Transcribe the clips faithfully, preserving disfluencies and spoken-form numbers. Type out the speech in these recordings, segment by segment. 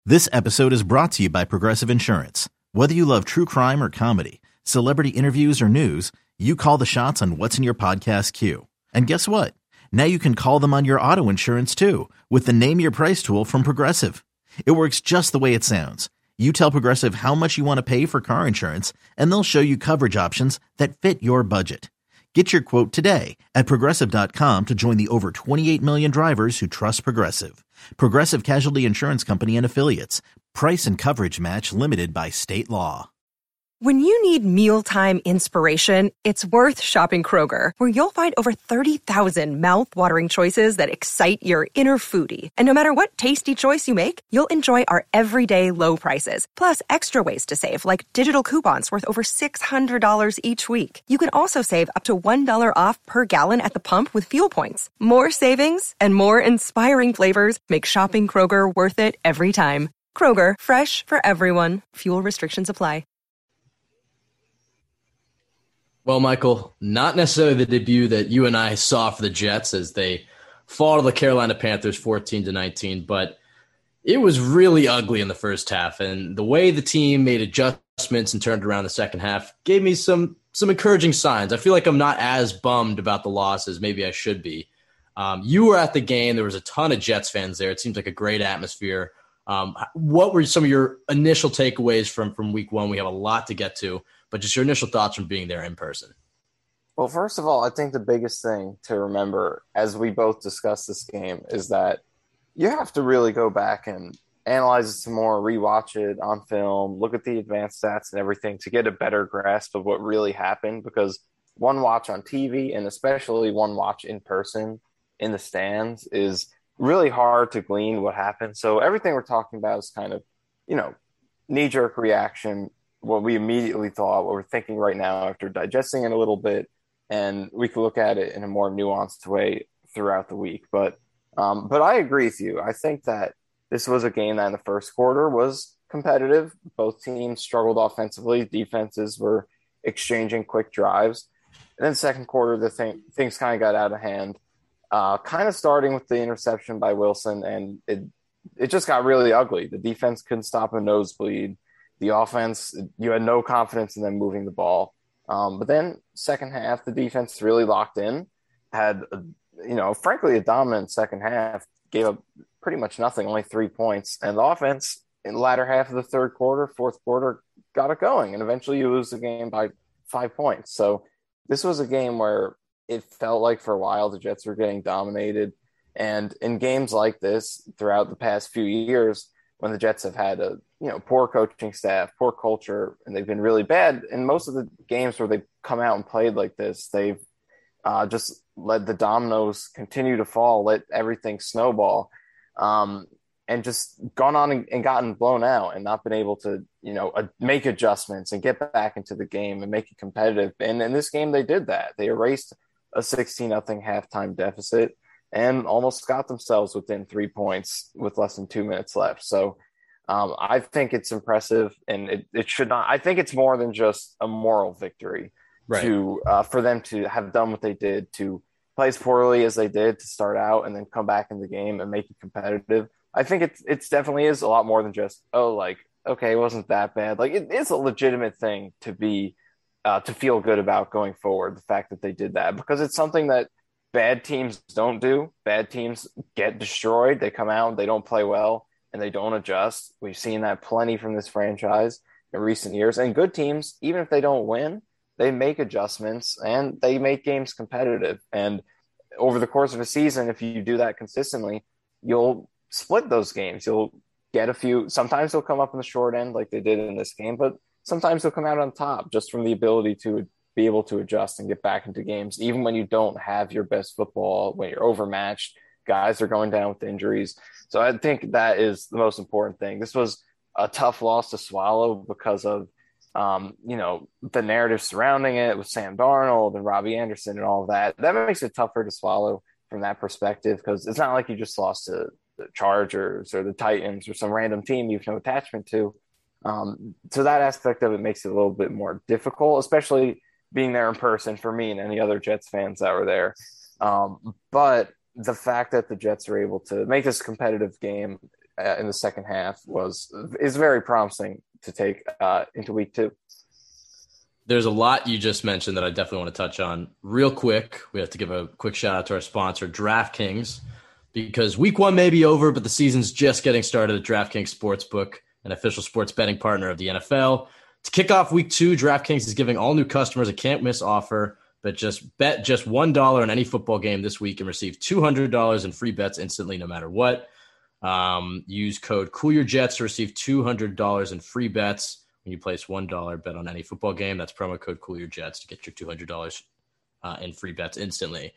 This episode is brought to you by Progressive Insurance. Whether you love true crime or comedy, celebrity interviews or news, you call the shots on what's in your podcast queue. And guess what? Now you can call them on your auto insurance too with the Name Your Price tool from Progressive. It works just the way it sounds. You tell Progressive how much you want to pay for car insurance, and they'll show you coverage options that fit your budget. Get your quote today at progressive dot com to join the over twenty-eight million drivers who trust Progressive. Progressive Casualty Insurance Company and Affiliates. Price and coverage match limited by state law. When you need mealtime inspiration, it's worth shopping Kroger, where you'll find over thirty thousand mouth-watering choices that excite your inner foodie. And no matter what tasty choice you make, you'll enjoy our everyday low prices, plus extra ways to save, like digital coupons worth over six hundred dollars each week. You can also save up to one dollar off per gallon at the pump with fuel points. More savings and more inspiring flavors make shopping Kroger worth it every time. Kroger, fresh for everyone. Fuel restrictions apply. Well, Michael, not necessarily the debut that you and I saw for the Jets as they fall to the Carolina Panthers fourteen to nineteen, but it was really ugly in the first half, and the way the team made adjustments and turned around the second half gave me some some encouraging signs. I feel like I'm not as bummed about the loss as maybe I should be. Um, you were at the game. There was a ton of Jets fans there. It seems like a great atmosphere. Um, what were some of your initial takeaways from, from week one? We have a lot to get to, but just your initial thoughts from being there in person. Well, first of all, I think the biggest thing to remember as we both discuss this game is that you have to really go back and analyze it some more, rewatch it on film, look at the advanced stats and everything to get a better grasp of what really happened, because one watch on T V and especially one watch in person in the stands is really hard to glean what happened. So everything we're talking about is kind of, you know, knee-jerk reaction, what we immediately thought, what we're thinking right now after digesting it a little bit, and we could look at it in a more nuanced way throughout the week. But um, but I agree with you. I think that this was a game that in the first quarter was competitive. Both teams struggled offensively. Defenses were exchanging quick drives. And then second quarter, the thing, things kind of got out of hand, uh, kind of starting with the interception by Wilson, and it it just got really ugly. The defense couldn't stop a nosebleed. The offense, you had no confidence in them moving the ball. Um, but then second half, the defense really locked in, had, a, you know, frankly, a dominant second half, gave up pretty much nothing, only three points. And the offense in the latter half of the third quarter, fourth quarter, got it going. And eventually you lose the game by five points. So this was a game where it felt like for a while the Jets were getting dominated. And in games like this throughout the past few years, when the Jets have had a, you know, poor coaching staff, poor culture, and they've been really bad. In most of the games where they've come out and played like this, they've uh, just let the dominoes continue to fall, let everything snowball, um, and just gone on and, and gotten blown out and not been able to, you know, uh, make adjustments and get back into the game and make it competitive. And in this game, they did that. They erased a sixteen nothing halftime deficit and almost got themselves within three points with less than two minutes left. So um, I think it's impressive, and it, it should not. I think it's more than just a moral victory right. to uh, for them to have done what they did, to play as poorly as they did to start out and then come back in the game and make it competitive. I think it's it's definitely is a lot more than just, oh, like, okay, it wasn't that bad. Like, it is a legitimate thing to be uh, to feel good about going forward, the fact that they did that, because it's something that bad teams don't do. Bad teams get destroyed. They come out, they don't play well, and they don't adjust. We've seen that plenty from this franchise in recent years. And good teams, even if they don't win, they make adjustments and they make games competitive. And over the course of a season, if you do that consistently, you'll split those games. You'll get a few. Sometimes they'll come up in the short end like they did in this game, but sometimes they'll come out on top just from the ability to be able to adjust and get back into games, even when you don't have your best football, when you're overmatched, guys are going down with injuries. So I think that is the most important thing. This was a tough loss to swallow because of, um, you know, the narrative surrounding it with Sam Darnold and Robbie Anderson and all of that. That makes it tougher to swallow from that perspective, because it's not like you just lost to the Chargers or the Titans or some random team you have no attachment to. Um, so that aspect of it makes it a little bit more difficult, especially being there in person for me and any other Jets fans that were there. Um, but the fact that the Jets are able to make this competitive game uh, in the second half was is very promising to take uh, into week two. There's a lot you just mentioned that I definitely want to touch on. Real quick, we have to give a quick shout out to our sponsor, DraftKings, because week one may be over, but the season's just getting started at DraftKings Sportsbook, an official sports betting partner of the N F L. To kick off week two, DraftKings is giving all new customers a can't-miss offer, but just bet just one dollar on any football game this week and receive two hundred dollars in free bets instantly no matter what. Um, use code COOLYOURJETS to receive two hundred dollars in free bets. When you place one dollar bet on any football game, that's promo code COOLYOURJETS to get your two hundred dollars uh, in free bets instantly.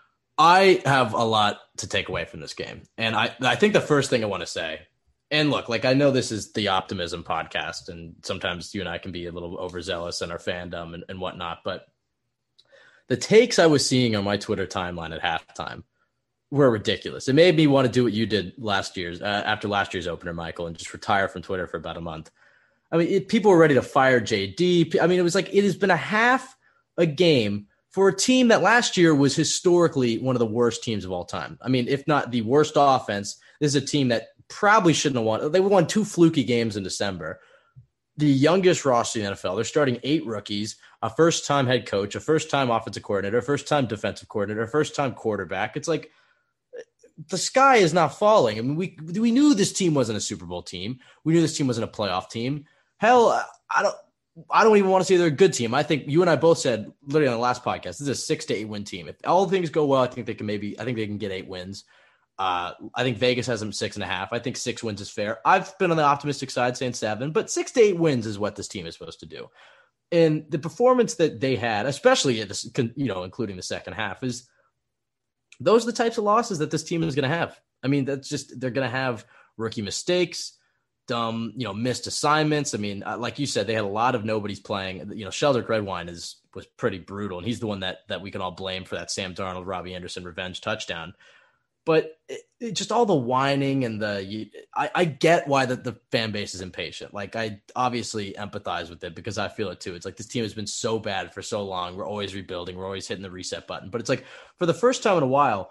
I have a lot to take away from this game. And I, I think the first thing I want to say, and look, like I know this is the optimism podcast, and sometimes you and I can be a little overzealous in our fandom and, and whatnot, but the takes I was seeing on my Twitter timeline at halftime were ridiculous. It made me want to do what you did last year's, uh, after last year's opener, Michael, and just retire from Twitter for about a month. I mean, it, people were ready to fire J D. I mean, it was like it has been a half a game for a team that last year was historically one of the worst teams of all time. I mean, if not the worst offense, this is a team that probably shouldn't have won. They won two fluky games in December. The youngest roster in the N F L. They're starting eight rookies, a first-time head coach, a first-time offensive coordinator, a first-time defensive coordinator, a first-time quarterback. It's like the sky is not falling. I mean, we we knew this team wasn't a Super Bowl team. We knew this team wasn't a playoff team. Hell, I don't I don't even want to say they're a good team. I think you and I both said literally on the last podcast, this is a six to eight win team. If all things go well, I think they can maybe, I think they can get eight wins. Uh, I think Vegas has them six and a half. I think six wins is fair. I've been on the optimistic side saying seven, but six to eight wins is what this team is supposed to do. And the performance that they had, especially at this, you know, including the second half, is those are the types of losses that this team is going to have. I mean, that's just, they're going to have rookie mistakes, dumb, you know, missed assignments. I mean, like you said, they had a lot of nobodies playing. You know, Sheldrick Redwine is was pretty brutal, and he's the one that that we can all blame for that Sam Darnold, Robbie Anderson revenge touchdown. But it, it, just all the whining and the, you, I, I get why the, the fan base is impatient. Like, I obviously empathize with it because I feel it too. It's like this team has been so bad for so long. We're always rebuilding. We're always hitting the reset button. But it's like for the first time in a while,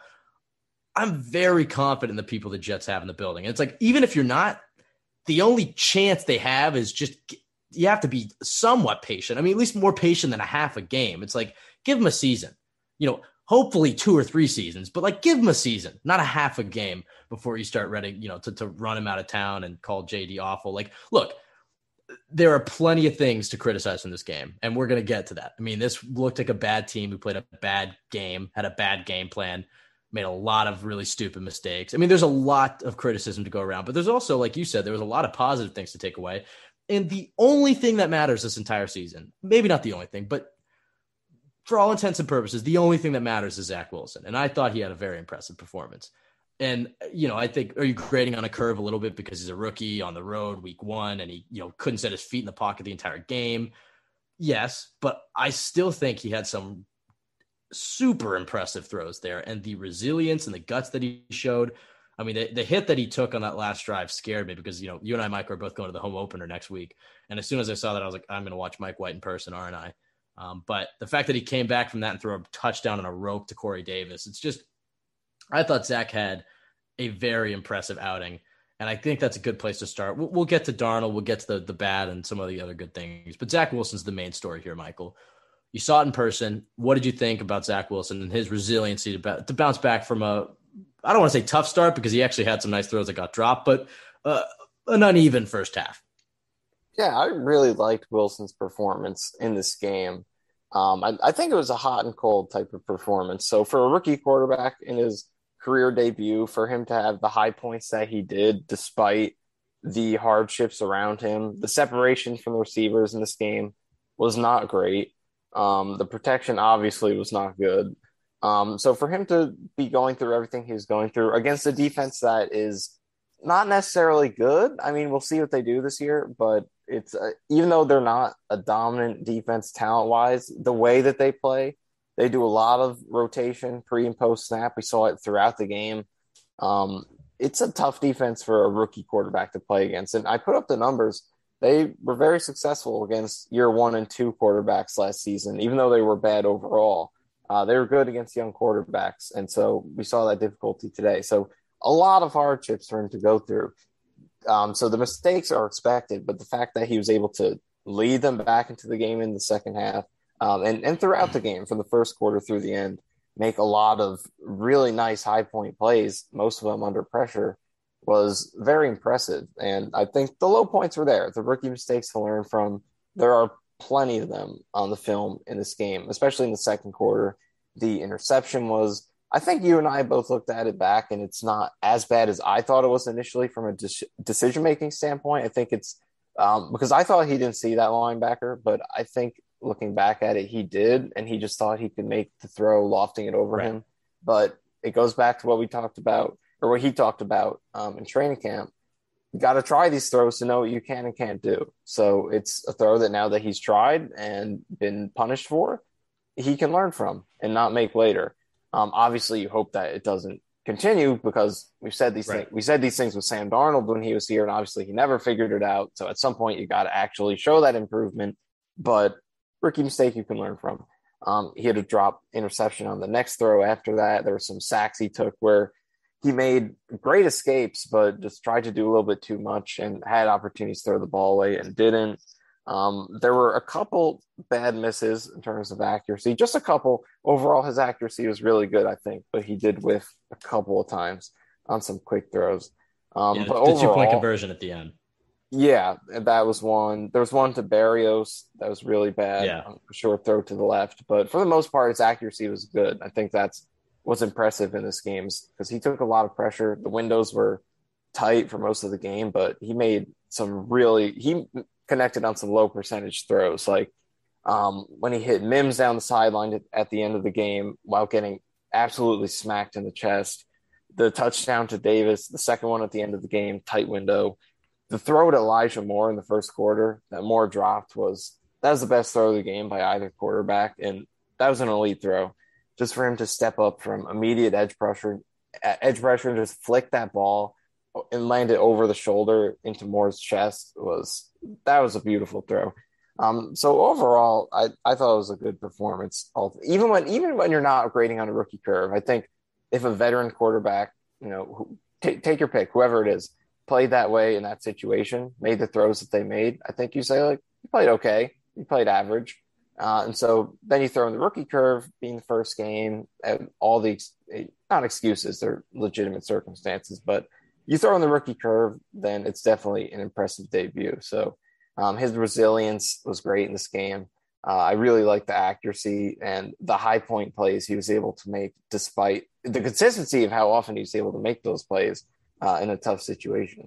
I'm very confident in the people the Jets have in the building. And it's like, even if you're not, the only chance they have is just you have to be somewhat patient. I mean, at least more patient than a half a game. It's like, give them a season, you know, hopefully two or three seasons, but like give them a season, not a half a game before you start ready, you know, to, to run him out of town and call J D awful. Like, look, there are plenty of things to criticize from this game, and we're going to get to that. I mean, this looked like a bad team who played a bad game, had a bad game plan, made a lot of really stupid mistakes. I mean, there's a lot of criticism to go around, but there's also, like you said, there was a lot of positive things to take away. And the only thing that matters this entire season, maybe not the only thing, but for all intents and purposes, the only thing that matters is Zach Wilson. And I thought he had a very impressive performance. And, you know, I think, are you grading on a curve a little bit because he's a rookie on the road week one and he, you know, couldn't set his feet in the pocket the entire game? Yes, but I still think he had some super impressive throws there, and the resilience and the guts that he showed. I mean, the, the hit that he took on that last drive scared me because, you know, you and I, Mike, are both going to the home opener next week. And as soon as I saw that, I was like, I'm going to watch Mike White in person, aren't I? Um, but the fact that he came back from that and threw a touchdown on a rope to Corey Davis, it's just, I thought Zach had a very impressive outing. And I think that's a good place to start. We'll, we'll get to Darnold. We'll get to the, the bad and some of the other good things. But Zach Wilson's the main story here, Michael. You saw it in person. What did you think about Zach Wilson and his resiliency to, to bounce back from a, I don't want to say tough start because he actually had some nice throws that got dropped, but uh, an uneven first half. Yeah, I really liked Wilson's performance in this game. Um, I, I think it was a hot and cold type of performance. So for a rookie quarterback in his career debut, for him to have the high points that he did, despite the hardships around him, the separation from the receivers in this game was not great. Um, the protection obviously was not good. Um, so for him to be going through everything he was going through against a defense that is not necessarily good. I mean, we'll see what they do this year, but it's uh, even though they're not a dominant defense talent wise, the way that they play, they do a lot of rotation pre and post snap. We saw it throughout the game. Um, it's a tough defense for a rookie quarterback to play against. And I put up the numbers. They were very successful against year one and two quarterbacks last season, even though they were bad overall. Uh, they were good against young quarterbacks. And so we saw that difficulty today. So a lot of hardships for him to go through. Um, so the mistakes are expected, but the fact that he was able to lead them back into the game in the second half um, and, and throughout the game from the first quarter through the end, make a lot of really nice high point plays, most of them under pressure, was very impressive. And I think the low points were there. The rookie mistakes to learn from, there are plenty of them on the film in this game, especially in the second quarter. The interception was, I think you and I both looked at it back, and it's not as bad as I thought it was initially from a de- decision-making standpoint. I think it's um, because I thought he didn't see that linebacker, but I think looking back at it, he did, and he just thought he could make the throw, lofting it over right. him. But it goes back to what we talked about, or what he talked about um, in training camp. You got to try these throws to know what you can and can't do. So it's a throw that now that he's tried and been punished for, he can learn from and not make later. Um, obviously, you hope that it doesn't continue because we've said these right. things. We said these things with Sam Darnold when he was here, and obviously he never figured it out. So at some point, you got to actually show that improvement. But rookie mistake you can learn from. Um, he had a drop interception on the next throw. After that, there were some sacks he took where he made great escapes, but just tried to do a little bit too much and had opportunities to throw the ball away and didn't. Um, there were a couple bad misses in terms of accuracy, just a couple. Overall, his accuracy was really good, I think, but he did whiff a couple of times on some quick throws. Um, yeah, but the overall, two-point conversion at the end. Yeah, that was one. There was one to Berrios that was really bad. Yeah. A short throw to the left. But for the most part, his accuracy was good. I think that's what's impressive in this game because he took a lot of pressure. The windows were tight for most of the game, but he made some really – he – connected on some low percentage throws. Like um, when he hit Mims down the sideline at the end of the game while getting absolutely smacked in the chest, the touchdown to Davis, the second one at the end of the game, tight window, the throw to Elijah Moore in the first quarter that Moore dropped was, that was the best throw of the game by either quarterback. And that was an elite throw just for him to step up from immediate edge pressure, edge pressure and just flick that ball and land it over the shoulder into Moore's chest was, that was a beautiful throw. Um, so overall, I, I thought it was a good performance. Even when, even when you're not grading on a rookie curve, I think if a veteran quarterback, you know, who, t- take your pick, whoever it is, played that way in that situation, made the throws that they made, I think you say like, you played okay, you played average. Uh, and so then you throw in the rookie curve being the first game and all the, not excuses, they're legitimate circumstances, but you throw in the rookie curve, then it's definitely an impressive debut. So um, his resilience was great in this game. Uh, I really like the accuracy and the high point plays he was able to make despite the consistency of how often he was able to make those plays uh, in a tough situation.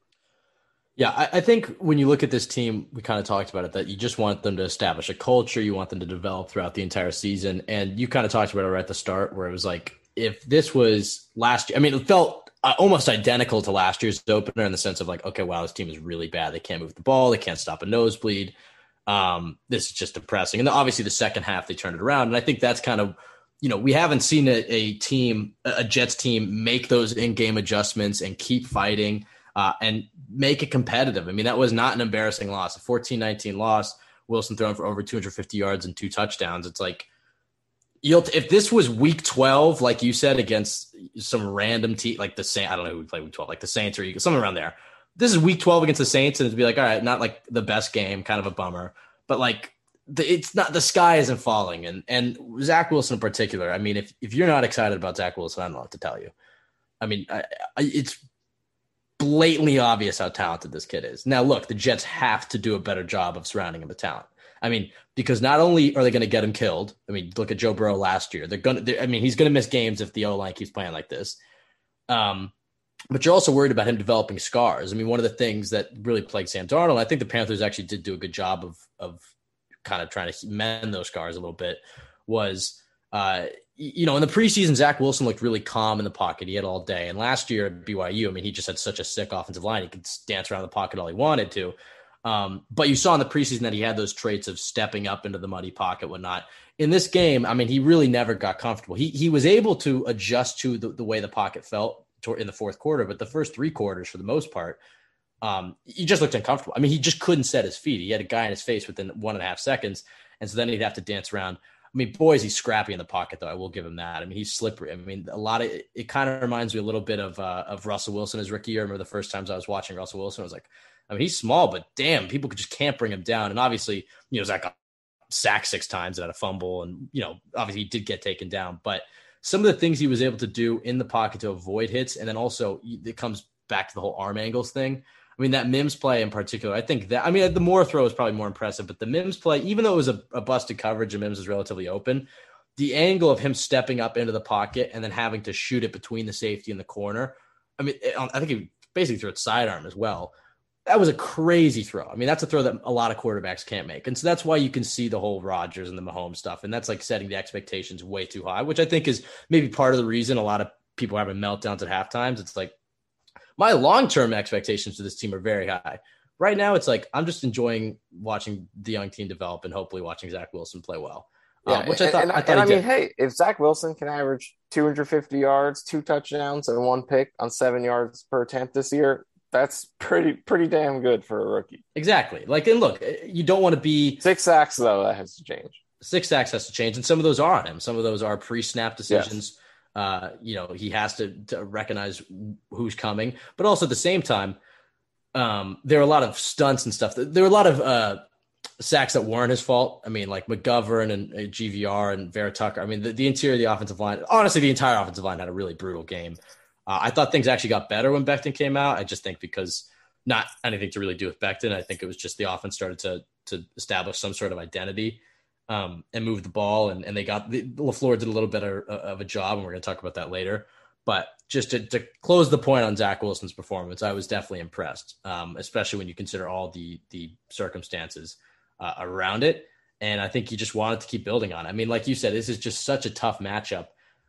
Yeah, I, I think when you look at this team, we kind of talked about it, that you just want them to establish a culture. You want them to develop throughout the entire season. And you kind of talked about it right at the start where it was like, if this was last year, I mean, it felt almost identical to last year's opener in the sense of like, okay, wow, this team is really bad. They can't move the ball. They can't stop a nosebleed. Um, this is just depressing. And then obviously the second half, they turned it around. And I think that's kind of, you know, we haven't seen a, a team, a Jets team make those in-game adjustments and keep fighting uh, and make it competitive. I mean, that was not an embarrassing loss, a fourteen nineteen loss, Wilson throwing for over two hundred fifty yards and two touchdowns. It's like, You'll, if this was week twelve, like you said, against some random team, like the Saints, I don't know who would play week twelve, like the Saints or Eagles, something around there. This is week twelve against the Saints, and it'd be like, all right, not like the best game, kind of a bummer, but like the, it's not, the sky isn't falling. And and Zach Wilson in particular, I mean, if, if you're not excited about Zach Wilson, I don't know what to tell you. I mean, I, I, it's blatantly obvious how talented this kid is. Now, look, the Jets have to do a better job of surrounding him with talent. I mean, because not only are they going to get him killed, I mean, look at Joe Burrow last year. They're going to, I mean, he's going to miss games if the O-line keeps playing like this. Um, but you're also worried about him developing scars. I mean, one of the things that really plagued Sam Darnold, I think the Panthers actually did do a good job of, of kind of trying to mend those scars a little bit, was, uh, you know, in the preseason, Zach Wilson looked really calm in the pocket. He had all day. And last year at B Y U, I mean, he just had such a sick offensive line. He could dance around the pocket all he wanted to. Um, but you saw in the preseason that he had those traits of stepping up into the muddy pocket, whatnot. In this game, I mean, he really never got comfortable. He he was able to adjust to the, the way the pocket felt in the fourth quarter, but the first three quarters, for the most part, um, he just looked uncomfortable. I mean, he just couldn't set his feet. He had a guy in his face within one and a half seconds, and so then he'd have to dance around. I mean, boy, is he scrappy in the pocket, though. I will give him that. I mean, he's slippery. I mean, a lot of it, it kind of reminds me a little bit of uh, of Russell Wilson his rookie year. I remember the first times I was watching Russell Wilson, I was like, I mean, he's small, but damn, people just can't bring him down. And obviously, you know, Zach got sacked six times and had a fumble, and you know, obviously he did get taken down. But some of the things he was able to do in the pocket to avoid hits, and then also it comes back to the whole arm angles thing. I mean, that Mims play in particular, I think that, I mean, the Moore throw is probably more impressive, but the Mims play, even though it was a, a busted coverage and Mims is relatively open, the angle of him stepping up into the pocket and then having to shoot it between the safety and the corner. I mean, I think he basically threw it sidearm as well. That was a crazy throw. I mean, that's a throw that a lot of quarterbacks can't make. And so that's why you can see the whole Rodgers and the Mahomes stuff. And that's like setting the expectations way too high, which I think is maybe part of the reason a lot of people are having meltdowns at halftimes. It's like, my long-term expectations for this team are very high. Right now, it's like I'm just enjoying watching the young team develop and hopefully watching Zach Wilson play well. Yeah, um, which I thought. And, I, thought and I did. mean, hey, if Zach Wilson can average two hundred fifty yards, two touchdowns, and one pick on seven yards per attempt this year, that's pretty pretty damn good for a rookie. Exactly. Like, and look, you don't want to be six sacks though. That has to change. Six sacks has to change, and some of those are on him. Some of those are pre-snap decisions. Yes. Uh, you know, he has to, to recognize who's coming, but also at the same time, um, there are a lot of stunts and stuff. There were a lot of uh, sacks that weren't his fault. I mean, like McGovern and uh, G V R and Vera Tucker. I mean, the, the interior of the offensive line, honestly, the entire offensive line had a really brutal game. Uh, I thought things actually got better when Becton came out. I just think because not anything to really do with Becton. I think it was just the offense started to to establish some sort of identity. Um, and move the ball, and, and they got the, LaFleur did a little bit of, of a job, and we're going to talk about that later. But just to, to close the point on Zach Wilson's performance, I was definitely impressed, um, especially when you consider all the the circumstances uh, around it. And I think he just wanted to keep building on it. I mean, like you said, this is just such a tough matchup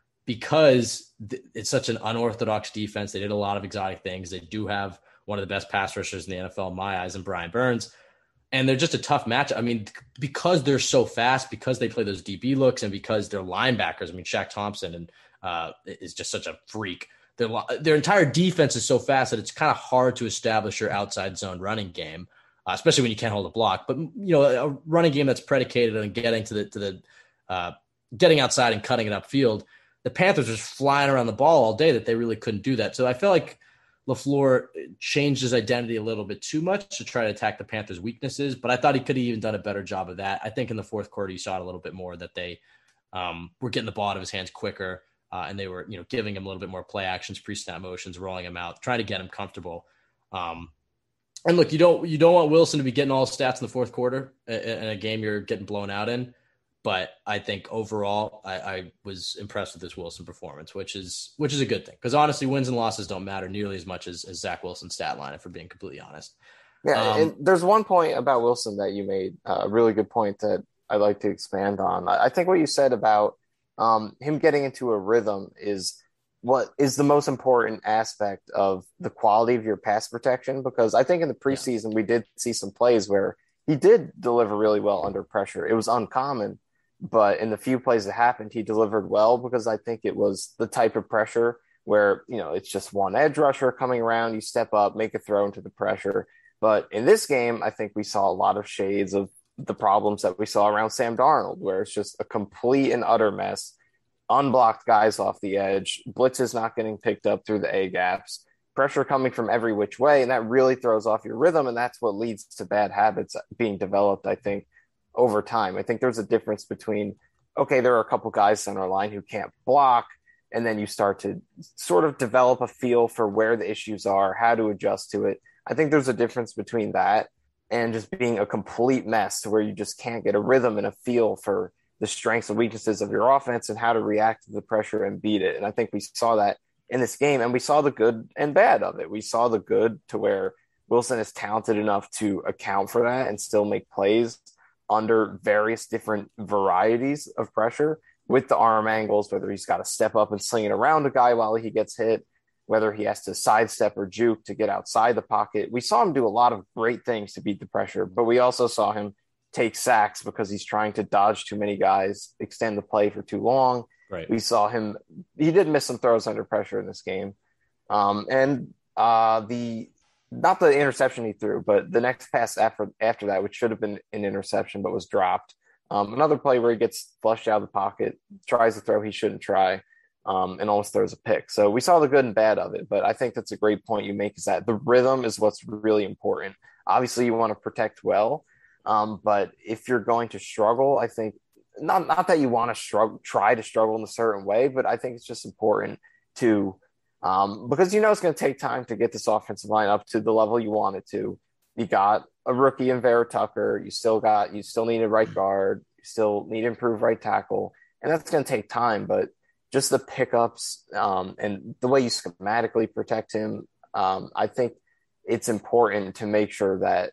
because th- it's such an unorthodox defense. They did a lot of exotic things. They do have one of the best pass rushers in the N F L in my eyes, and Brian Burns. And they're just a tough match. I mean, because they're so fast, because they play those D B looks, and because they're linebackers. I mean, Shaq Thompson and uh, is just such a freak. Their their entire defense is so fast that it's kind of hard to establish your outside zone running game, uh, especially when you can't hold a block. But you know, a running game that's predicated on getting to the to the uh, getting outside and cutting it upfield. The Panthers were just flying around the ball all day that they really couldn't do that. So I felt like LaFleur changed his identity a little bit too much to try to attack the Panthers' weaknesses, but I thought he could have even done a better job of that. I think in the fourth quarter, you saw it a little bit more that they um, were getting the ball out of his hands quicker, uh, and they were, you know, giving him a little bit more play actions, pre-snap motions, rolling him out, trying to get him comfortable. Um, and look, you don't you don't want Wilson to be getting all stats in the fourth quarter in a game you're getting blown out in. But I think overall, I, I was impressed with this Wilson performance, which is which is a good thing. Because honestly, wins and losses don't matter nearly as much as, as Zach Wilson's stat line, if we're being completely honest. Yeah, um, and there's one point about Wilson that you made, uh, a really good point that I'd like to expand on. I think what you said about um, him getting into a rhythm is what is the most important aspect of the quality of your pass protection. Because I think in the preseason, yeah. we did see some plays where he did deliver really well under pressure. It was uncommon. But in the few plays that happened, he delivered well because I think it was the type of pressure where, you know, it's just one edge rusher coming around, you step up, make a throw into the pressure. But in this game, I think we saw a lot of shades of the problems that we saw around Sam Darnold, where it's just a complete and utter mess, unblocked guys off the edge, blitzes not getting picked up through the A gaps, pressure coming from every which way, and that really throws off your rhythm, and that's what leads to bad habits being developed, I think, over time. I think there's a difference between, okay, there are a couple guys on our line who can't block, and then you start to sort of develop a feel for where the issues are, how to adjust to it. I think there's a difference between that and just being a complete mess to where you just can't get a rhythm and a feel for the strengths and weaknesses of your offense and how to react to the pressure and beat it. And I think we saw that in this game, and we saw the good and bad of it. We saw the good to where Wilson is talented enough to account for that and still make plays under various different varieties of pressure with the arm angles, whether he's got to step up and sling it around a guy while he gets hit, whether he has to sidestep or juke to get outside the pocket. We saw him do a lot of great things to beat the pressure, but we also saw him take sacks because he's trying to dodge too many guys, extend the play for too long. Right. We saw him, he did miss some throws under pressure in this game. Um, and uh, the, not the interception he threw, but the next pass after after that, which should have been an interception but was dropped, Um, another play where he gets flushed out of the pocket, tries to throw he shouldn't try, um, and almost throws a pick. So we saw the good and bad of it, but I think that's a great point you make, is that the rhythm is what's really important. Obviously, you want to protect well, um, but if you're going to struggle, I think not not that you want to struggle, try to struggle in a certain way, but I think it's just important to um, because you know it's going to take time to get this offensive line up to the level you want it to. You got a rookie in Vera Tucker. You still got you still need a right guard. You still need to improve right tackle, and that's going to take time. But just the pickups um, and the way you schematically protect him, um, I think it's important to make sure that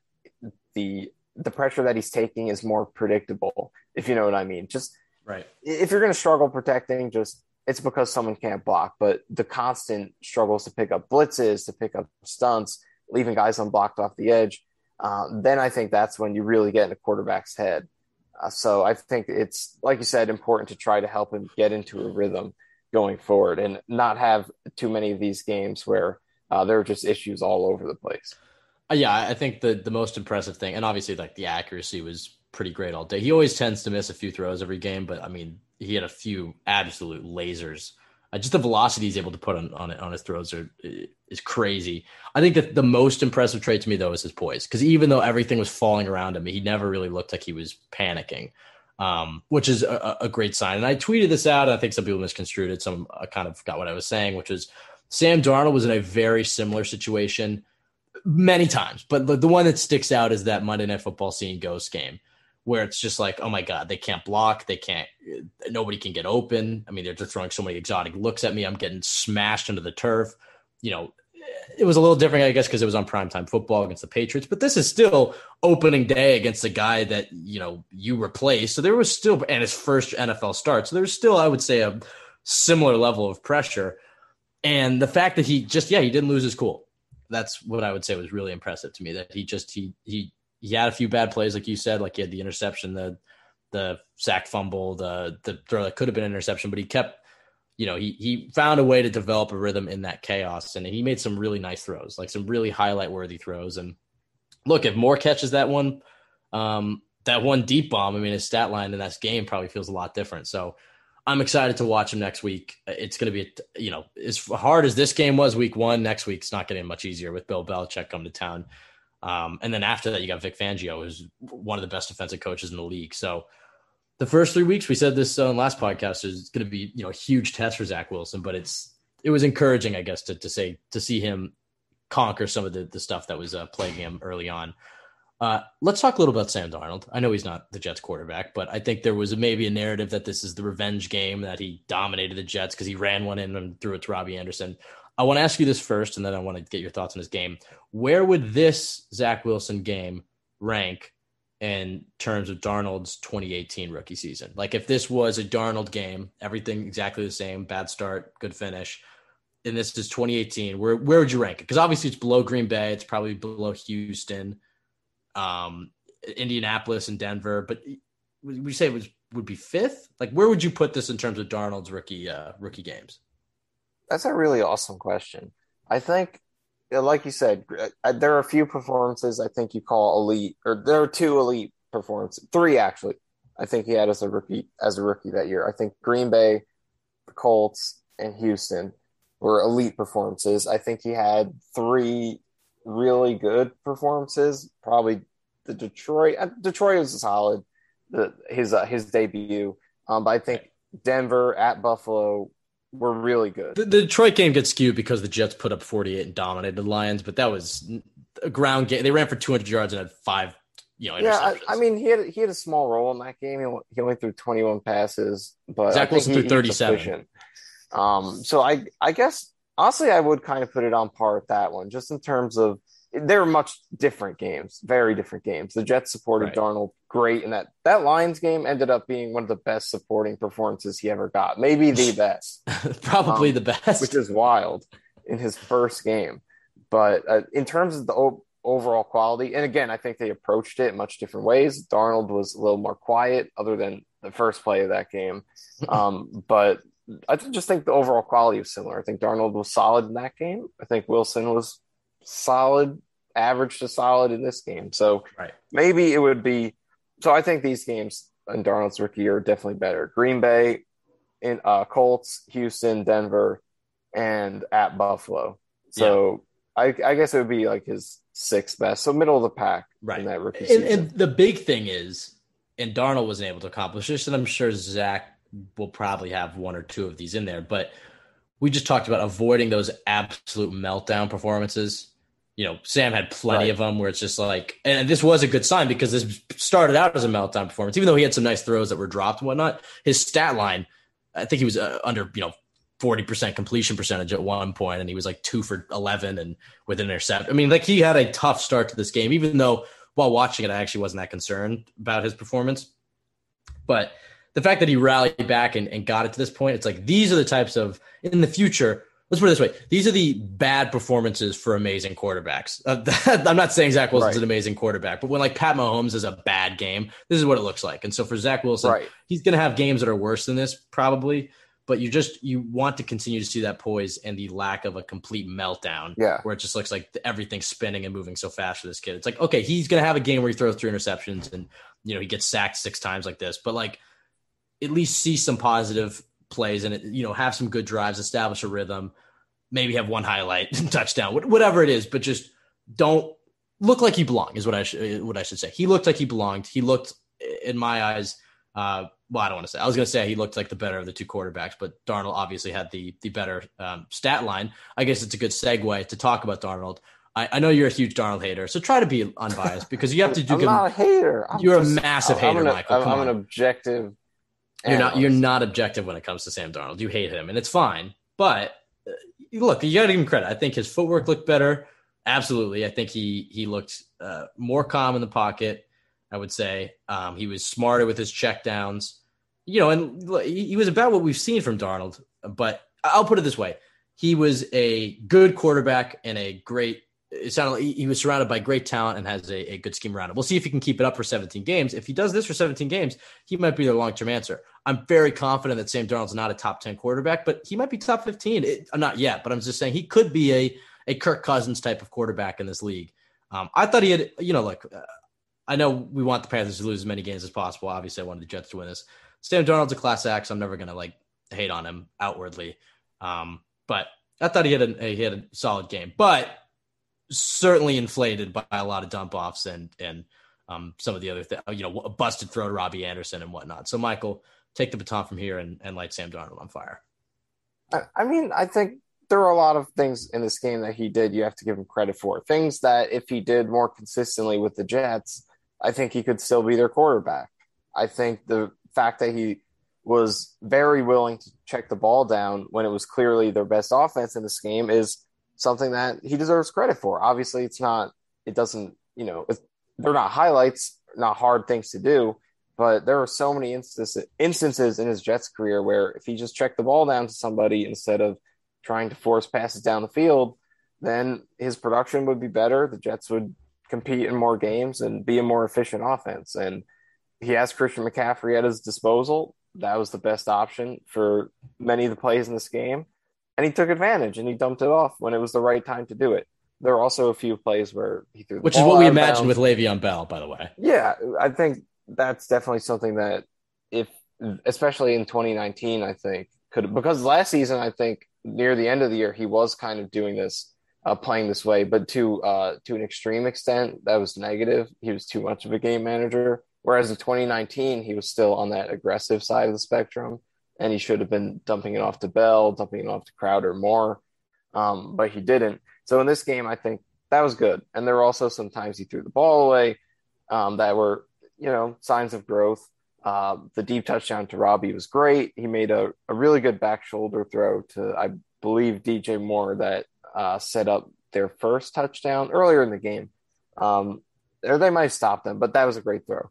the the pressure that he's taking is more predictable, if you know what I mean. Just right. If you're going to struggle protecting, just it's because someone can't block. But the constant struggles to pick up blitzes, to pick up stunts, leaving guys unblocked off the edge, uh, then I think that's when you really get in a quarterback's head. Uh, so I think it's, like you said, important to try to help him get into a rhythm going forward and not have too many of these games where uh, there are just issues all over the place. Uh, yeah, I think the the most impressive thing, and obviously like the accuracy was pretty great all day. He always tends to miss a few throws every game, but I mean, he had a few absolute lasers. Uh, just the velocity he's able to put on on, on his throws are, is crazy. I think that the most impressive trait to me, though, is his poise, because even though everything was falling around him, he never really looked like he was panicking, um, which is a, a great sign. And I tweeted this out, and I think some people misconstrued it. Some I kind of forgot what I was saying, which was Sam Darnold was in a very similar situation many times, but the, the one that sticks out is that Monday Night Football Scene Ghost game, where it's just like, oh my God, they can't block. They can't, nobody can get open. I mean, they're just throwing so many exotic looks at me. I'm getting smashed into the turf. You know, it was a little different, I guess, because it was on primetime football against the Patriots, but this is still opening day against a guy that, you know, you replaced. So there was still, and his first N F L start. So there was still, I would say, a similar level of pressure. And the fact that he just, yeah, he didn't lose his cool. That's what I would say was really impressive to me, that he just, he, he, he had a few bad plays, like you said, like he had the interception, the the sack fumble, the the throw that could have been an interception, but he kept, you know, he he found a way to develop a rhythm in that chaos, and he made some really nice throws, like some really highlight worthy throws. And look, if Moore catches that one, um, that one deep bomb, I mean, his stat line in that game probably feels a lot different. So I'm excited to watch him next week. It's going to be, you know, as hard as this game was week one, next week's not getting much easier with Bill Belichick coming to town. Um, and then after that, you got Vic Fangio, who's one of the best defensive coaches in the league. So the first three weeks, we said this on last podcast, is going to be, you know, a huge test for Zach Wilson, but it's, it was encouraging, I guess, to, to say, to see him conquer some of the, the stuff that was uh, plaguing him early on. Uh, let's talk a little about Sam Darnold. I know he's not the Jets quarterback, but I think there was a, maybe a narrative that this is the revenge game, that he dominated the Jets because he ran one in and threw it to Robbie Anderson. I want to ask you this first, and then I want to get your thoughts on this game. Where would this Zach Wilson game rank in terms of Darnold's twenty eighteen rookie season? Like, if this was a Darnold game, everything exactly the same, bad start, good finish, and this is twenty eighteen, where where would you rank it? Because obviously it's below Green Bay. It's probably below Houston, um, Indianapolis, and Denver. But would you say it was would be fifth? Like, where would you put this in terms of Darnold's rookie uh, rookie games? That's a really awesome question. I think, like you said, there are a few performances I think you call elite, or there are two elite performances, three actually. I think he had as a rookie as a rookie that year. I think Green Bay, the Colts, and Houston were elite performances. I think he had three really good performances. Probably the Detroit. Detroit was solid, the, his uh, his debut. Um, but I think Denver, at Buffalo, were really good. The, the Detroit game gets skewed because the Jets put up forty-eight and dominated the Lions, but that was a ground game. They ran for two hundred yards and had five, you know, yeah. I, I mean, he had he had a small role in that game. He, he only threw twenty-one passes, but Zach Wilson threw thirty-seven. Um, so I I guess honestly, I would kind of put it on par with that one, just in terms of they're much different games, very different games. The Jets supported right. Darnold great, and that that Lions game ended up being one of the best supporting performances he ever got, maybe the best, probably um, the best, which is wild in his first game. But uh, in terms of the o- overall quality, and again, I think they approached it in much different ways. Darnold was a little more quiet, other than the first play of that game, um, but I just think the overall quality was similar. I think Darnold was solid in that game. I think Wilson was solid, average to solid in this game. So right. maybe it would be. So I think these games, in Darnold's rookie year are definitely better. Green Bay, in uh, Colts, Houston, Denver, and at Buffalo. So yeah. I, I guess it would be like his sixth best. So middle of the pack right. in that rookie and, season. And the big thing is, and Darnold wasn't able to accomplish this, and I'm sure Zach will probably have one or two of these in there, but we just talked about avoiding those absolute meltdown performances. You know, Sam had plenty right. of them where it's just like, and this was a good sign because this started out as a meltdown performance, even though he had some nice throws that were dropped and whatnot. His stat line, I think he was uh, under, you know, forty percent completion percentage at one point, and he was like two for eleven and with an intercept. I mean, like he had a tough start to this game, even though while watching it, I actually wasn't that concerned about his performance. But the fact that he rallied back and, and got it to this point, it's like these are the types of, in the future, let's put it this way. These are the bad performances for amazing quarterbacks. Uh, that, I'm not saying Zach Wilson's right. an amazing quarterback, but when like Pat Mahomes is a bad game, this is what it looks like. And so for Zach Wilson, right. he's going to have games that are worse than this probably, but you just, you want to continue to see that poise and the lack of a complete meltdown yeah. where it just looks like everything's spinning and moving so fast for this kid. It's like, okay, he's going to have a game where he throws three interceptions and, you know, he gets sacked six times like this, but like at least see some positive plays and, it, you know, have some good drives, establish a rhythm, maybe have one highlight touchdown, whatever it is, but just don't look like he belonged is what I should, what I should say. He looked like he belonged. He looked in my eyes. Uh, well, I don't want to say, I was going to say he looked like the better of the two quarterbacks, but Darnold obviously had the, the better um, stat line. I guess it's a good segue to talk about Darnold. I, I know you're a huge Darnold hater, so try to be unbiased because you have to do. I'm give, not a hater. I'm you're just, a massive I'm hater, an, Michael. I'm, Come I'm on. an objective. You're analyst. not. You're not objective when it comes to Sam Darnold. You hate him, and it's fine. But uh, look, you got to give him credit. I think his footwork looked better. Absolutely, I think he he looked uh, more calm in the pocket. I would say um, he was smarter with his checkdowns. You know, and he, he was about what we've seen from Darnold. But I'll put it this way: he was a good quarterback and a great. It sounded like he was surrounded by great talent and has a, a good scheme around him. We'll see if he can keep it up for seventeen games. If he does this for seventeen games, he might be their long-term answer. I'm very confident that Sam Darnold's not a top ten quarterback, but he might be top fifteen. It, not yet, but I'm just saying he could be a, a Kirk Cousins type of quarterback in this league. Um, I thought he had, you know, look, uh, I know we want the Panthers to lose as many games as possible. Obviously, I wanted the Jets to win this. Sam Darnold's a class act, so I'm never going to like hate on him outwardly. Um, but I thought he had a, he had a solid game, but certainly inflated by a lot of dump offs and, and um, some of the other things, you know, a busted throw to Robbie Anderson and whatnot. So Michael, take the baton from here and, and light Sam Darnold on fire. I, I mean, I think there are a lot of things in this game that he did you have to give him credit for. Things that if he did more consistently with the Jets, I think he could still be their quarterback. I think the fact that he was very willing to check the ball down when it was clearly their best offense in this game is something that he deserves credit for. Obviously, it's not, it doesn't, you know, they're not highlights, not hard things to do, but there are so many instances, instances in his Jets career where if he just checked the ball down to somebody instead of trying to force passes down the field, then his production would be better. The Jets would compete in more games and be a more efficient offense. And he has Christian McCaffrey at his disposal. That was the best option for many of the plays in this game. And he took advantage and he dumped it off when it was the right time to do it. There are also a few plays where he threw the Which ball is what we out of imagined bounds. with Le'Veon Bell, by the way. Yeah, I think that's definitely something that if, especially in twenty nineteen, I think could, because last season, I think near the end of the year, he was kind of doing this, uh, playing this way, but to, uh, to an extreme extent, that was negative. He was too much of a game manager. Whereas in twenty nineteen, he was still on that aggressive side of the spectrum. And he should have been dumping it off to Bell, dumping it off to Crowder more, um, but he didn't. So in this game, I think that was good. And there were also some times he threw the ball away um, that were, you know, signs of growth. Uh, the deep touchdown to Robbie was great. He made a, a really good back shoulder throw to, I believe, D J Moore that uh, set up their first touchdown earlier in the game. Um, or they might stop them, but that was a great throw.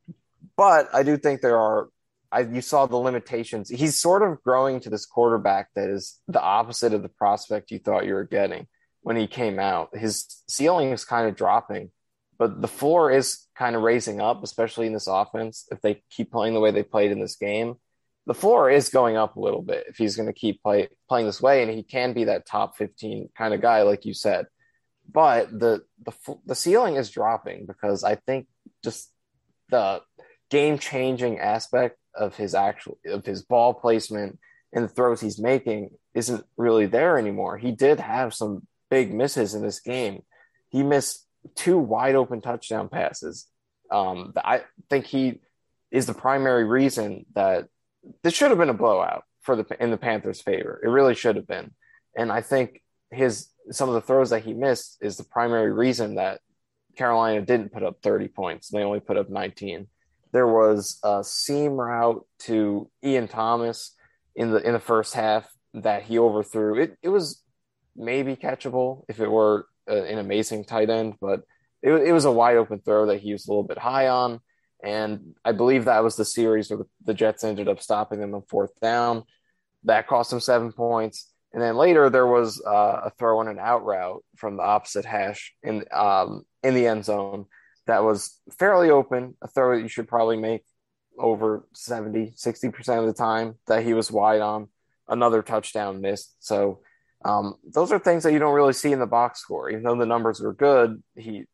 But I do think there are, I, you saw the limitations. He's sort of growing to this quarterback that is the opposite of the prospect you thought you were getting when he came out. His ceiling is kind of dropping, but the floor is kind of raising up, especially in this offense. If they keep playing the way they played in this game, the floor is going up a little bit if he's going to keep play, playing this way, and he can be that top fifteen kind of guy, like you said. But the the the ceiling is dropping because I think just the game-changing aspect of his actual of his ball placement and the throws he's making isn't really there anymore. He did have some big misses in this game. He missed two wide open touchdown passes. Um, I think he is the primary reason that this should have been a blowout for the in the Panthers' favor. It really should have been. And I think his some of the throws that he missed is the primary reason that Carolina didn't put up thirty points. They only put up nineteen. There was a seam route to Ian Thomas in the in the first half that he overthrew. It it was maybe catchable if it were a, an amazing tight end, but it, it was a wide open throw that he was a little bit high on. And I believe that was the series where the, the Jets ended up stopping them on fourth down. That cost them seven points. And then later there was uh, a throw on an out route from the opposite hash in um, in the end zone that was fairly open, a throw that you should probably make over seventy, sixty percent of the time that he was wide on. Another touchdown missed. So um, those are things that you don't really see in the box score. Even though the numbers were good, he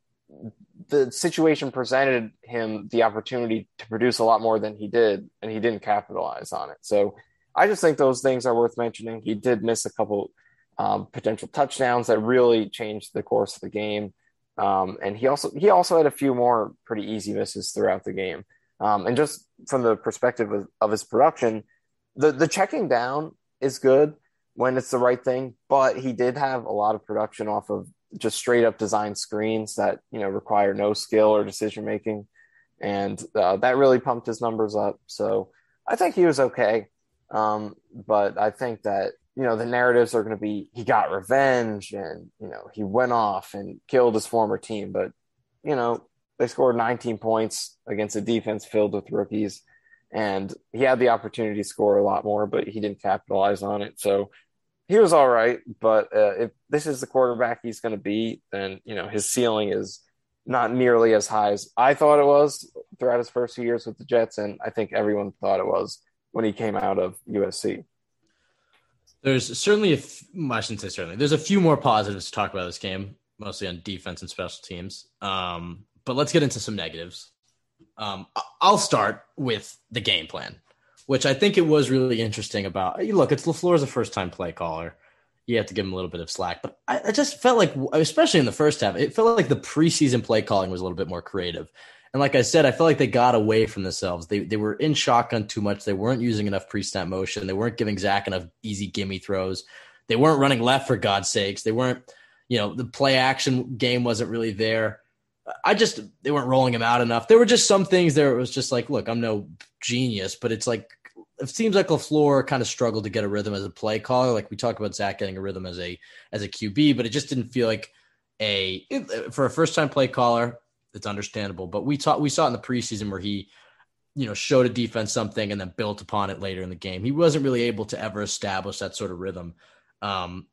the situation presented him the opportunity to produce a lot more than he did, and he didn't capitalize on it. So I just think those things are worth mentioning. He did miss a couple um, potential touchdowns that really changed the course of the game. Um, and he also he also had a few more pretty easy misses throughout the game. Um, and just from the perspective of, of his production, the, the checking down is good when it's the right thing, but he did have a lot of production off of just straight up design screens that, you know, require no skill or decision making. And uh, that really pumped his numbers up. So I think he was okay. Um, but I think that, you know, the narratives are going to be, he got revenge and, you know, he went off and killed his former team. But, you know, they scored nineteen points against a defense filled with rookies, and he had the opportunity to score a lot more, but he didn't capitalize on it. So he was all right. But uh, if this is the quarterback he's going to be, then, you know, his ceiling is not nearly as high as I thought it was throughout his first few years with the Jets. And I think everyone thought it was when he came out of U S C. There's certainly, a f- I shouldn't say certainly, there's a few more positives to talk about this game, mostly on defense and special teams. Um, but let's get into some negatives. Um, I'll start with the game plan, which I think it was really interesting about. Look, it's LaFleur's a first-time play caller. You have to give him a little bit of slack. But I, I just felt like, especially in the first half, it felt like the preseason play calling was a little bit more creative. And like I said, I felt like they got away from themselves. They they were in shotgun too much. They weren't using enough pre-snap motion. They weren't giving Zach enough easy gimme throws. They weren't running left, for God's sakes. They weren't, you know, the play action game wasn't really there. I just, they weren't rolling him out enough. There were just some things there. It was just like, look, I'm no genius, but it's like, it seems like LaFleur kind of struggled to get a rhythm as a play caller. Like we talk about Zach getting a rhythm as a, as a Q B, but it just didn't feel like a, it, for a first time play caller, it's understandable. But we taught, we saw it in the preseason where he, you know, showed a defense something and then built upon it later in the game. He wasn't really able to ever establish that sort of rhythm. Um,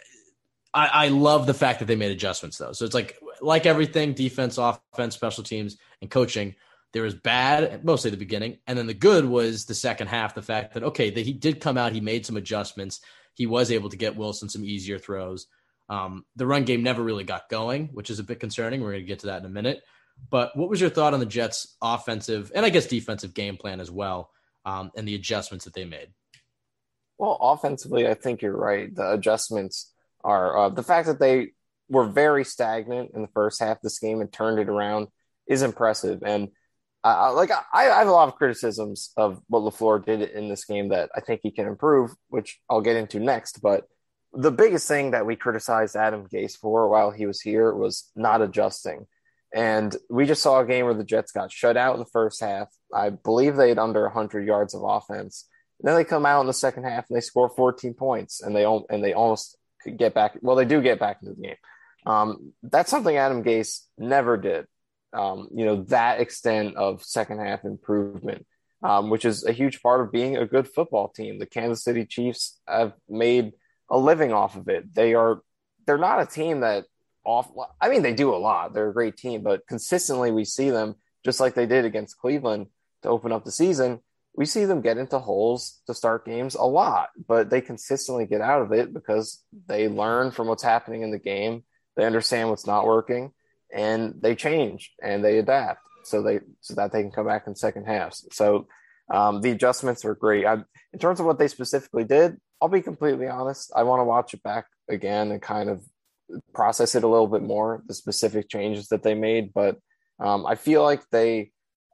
I, I love the fact that they made adjustments though. So it's like, like everything, defense, offense, special teams, and coaching, there was bad, mostly the beginning. And then the good was the second half, the fact that, okay, that he did come out, he made some adjustments. He was able to get Wilson some easier throws. Um, the run game never really got going, which is a bit concerning. We're going to get to that in a minute. But what was your thought on the Jets' offensive and I guess defensive game plan as well, um, and the adjustments that they made? Well, offensively, I think you're right. The adjustments are uh, the fact that they were very stagnant in the first half of this game and turned it around is impressive. And uh, like I, I have a lot of criticisms of what LaFleur did in this game that I think he can improve, which I'll get into next. But the biggest thing that we criticized Adam Gase for while he was here was not adjusting. And we just saw a game where the Jets got shut out in the first half. I believe they had under one hundred yards of offense. And then they come out in the second half and they score fourteen points, and they and they almost could get back. Well, they do get back into the game. Um, that's something Adam Gase never did. Um, you know, that extent of second half improvement, um, which is a huge part of being a good football team. The Kansas City Chiefs have made a living off of it. They are, they're not a team that off. I mean, they do a lot. They're a great team, but consistently we see them, just like they did against Cleveland to open up the season. We see them get into holes to start games a lot, but they consistently get out of it because they learn from what's happening in the game. They understand what's not working, and they change and they adapt. so they so that they can come back in second halves. So um, the adjustments are great. I, in terms of what they specifically did, I'll be completely honest. I want to watch it back again and kind of process it a little bit more, the specific changes that they made. But um, I feel like they,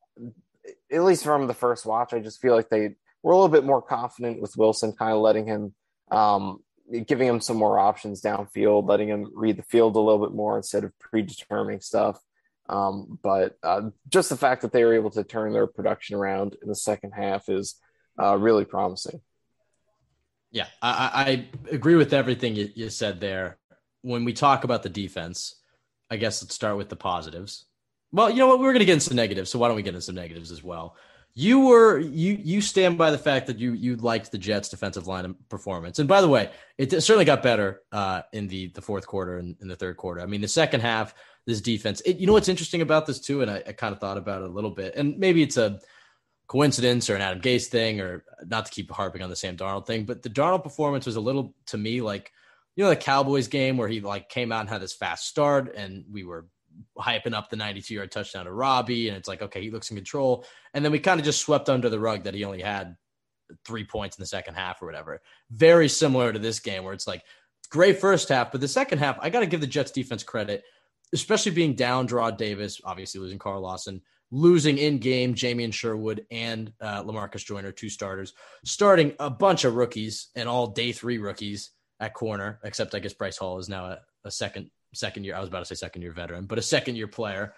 at least from the first watch, I just feel like they were a little bit more confident with Wilson, kind of letting him, um, giving him some more options downfield, letting him read the field a little bit more instead of predetermining stuff. Um, but uh, just the fact that they were able to turn their production around in the second half is uh, really promising. Yeah, I, I agree with everything you, you said there. When we talk about the defense, I guess let's start with the positives. Well, you know what? We're going to get into some negatives, so why don't we get into some negatives as well? You were you you stand by the fact that you you liked the Jets' defensive line performance, and by the way, it certainly got better uh, in the the fourth quarter and in the third quarter. I mean, the second half, this defense. It, you know what's interesting about this too, and I, I kind of thought about it a little bit, and maybe it's a coincidence or an Adam Gase thing, or not to keep harping on the Sam Darnold thing, but the Darnold performance was a little, to me, like, you know, the Cowboys game where he like came out and had this fast start and we were hyping up the ninety-two yard touchdown to Robbie. And it's like, okay, he looks in control. And then we kind of just swept under the rug that he only had three points in the second half or whatever. Very similar to this game where it's like great first half, but the second half, I got to give the Jets defense credit, especially being down Jarrad Davis, obviously losing Carl Lawson, losing in game Jamien Sherwood and uh, LaMarcus Joyner, two starters, starting a bunch of rookies and all day three rookies at corner, except I guess Bryce Hall is now a, a second second year. I was about to say second year veteran, but a second year player.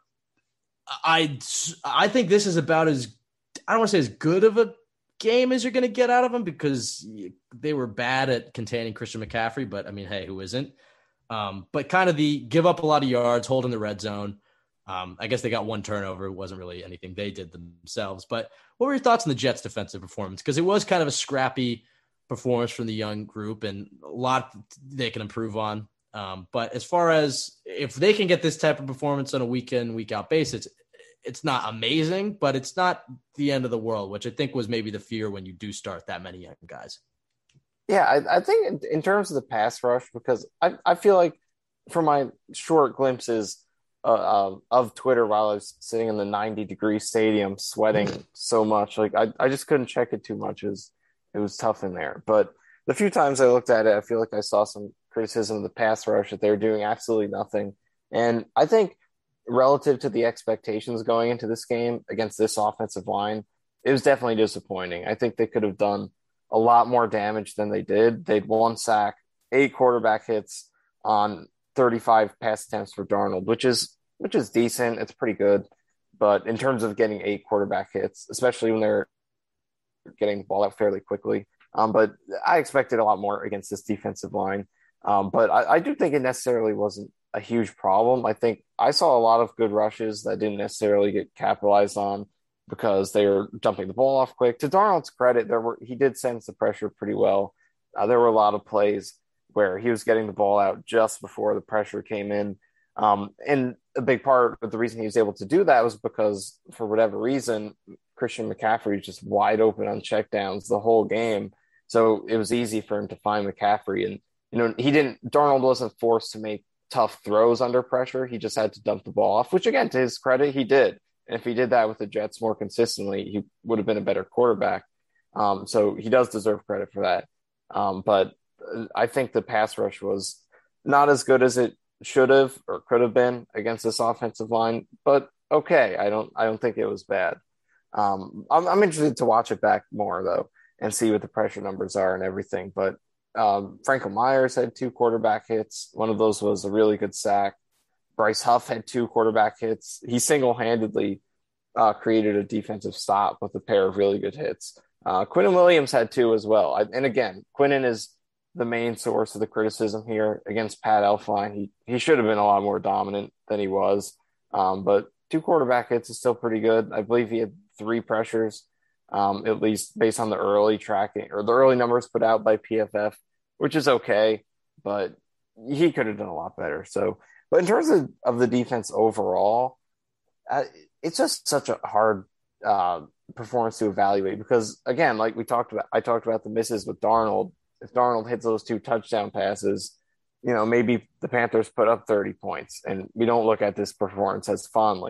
I I think this is about as, I don't want to say as good of a game as you're going to get out of them because they were bad at containing Christian McCaffrey, but I mean, hey, who isn't? Um, but kind of the give up a lot of yards, hold in the red zone. Um, I guess they got one turnover. It wasn't really anything they did themselves. But what were your thoughts on the Jets' defensive performance? Because it was kind of a scrappy performance from the young group and a lot they can improve on. Um, but as far as if they can get this type of performance on a week in, week out basis, it's not amazing, but it's not the end of the world, which I think was maybe the fear when you do start that many young guys. Yeah, I, I think in, in terms of the pass rush, because I, I feel like from my short glimpses uh, uh, of Twitter while I was sitting in the ninety degree stadium sweating so much, like I, I just couldn't check it too much. It was, it was tough in there. But the few times I looked at it, I feel like I saw some criticism of the pass rush that they're doing absolutely nothing. And I think relative to the expectations going into this game against this offensive line, it was definitely disappointing. I think they could have done a lot more damage than they did. They'd one sack, eight quarterback hits on thirty-five pass attempts for Darnold, which is which is decent. It's pretty good. But in terms of getting eight quarterback hits, especially when they're getting the ball out fairly quickly, um, but I expected a lot more against this defensive line. Um, but I, I do think it necessarily wasn't a huge problem. I think I saw a lot of good rushes that didn't necessarily get capitalized on because they were dumping the ball off quick. To Darnold's credit, there were he did sense the pressure pretty well. Uh, there were a lot of plays where he was getting the ball out just before the pressure came in. Um, and a big part of the reason he was able to do that was because, for whatever reason, Christian McCaffrey was just wide open on checkdowns the whole game. So it was easy for him to find McCaffrey. And, you know, he didn't, Darnold wasn't forced to make tough throws under pressure. He just had to dump the ball off, which, again, to his credit, he did. And if he did that with the Jets more consistently, he would have been a better quarterback. Um, so he does deserve credit for that. Um, but I think the pass rush was not as good as it should have or could have been against this offensive line, but okay. I don't, I don't think it was bad. Um, I'm, I'm interested to watch it back more though, and see what the pressure numbers are and everything. But um, Franco Myers had two quarterback hits. One of those was a really good sack. Bryce Huff had two quarterback hits. He single-handedly uh, created a defensive stop with a pair of really good hits. Uh, Quinnen Williams had two as well. I, and again, Quinnen is the main source of the criticism here against Pat Elflein. He he should have been a lot more dominant than he was. Um, but two quarterback hits is still pretty good. I believe he had three pressures, um, at least based on the early tracking or the early numbers put out by P F F, which is okay, but he could have done a lot better. So, but in terms of, of the defense overall, uh, it's just such a hard uh, performance to evaluate because, again, like we talked about, I talked about the misses with Darnold. If Darnold hits those two touchdown passes, you know, maybe the Panthers put up thirty points and we don't look at this performance as fondly.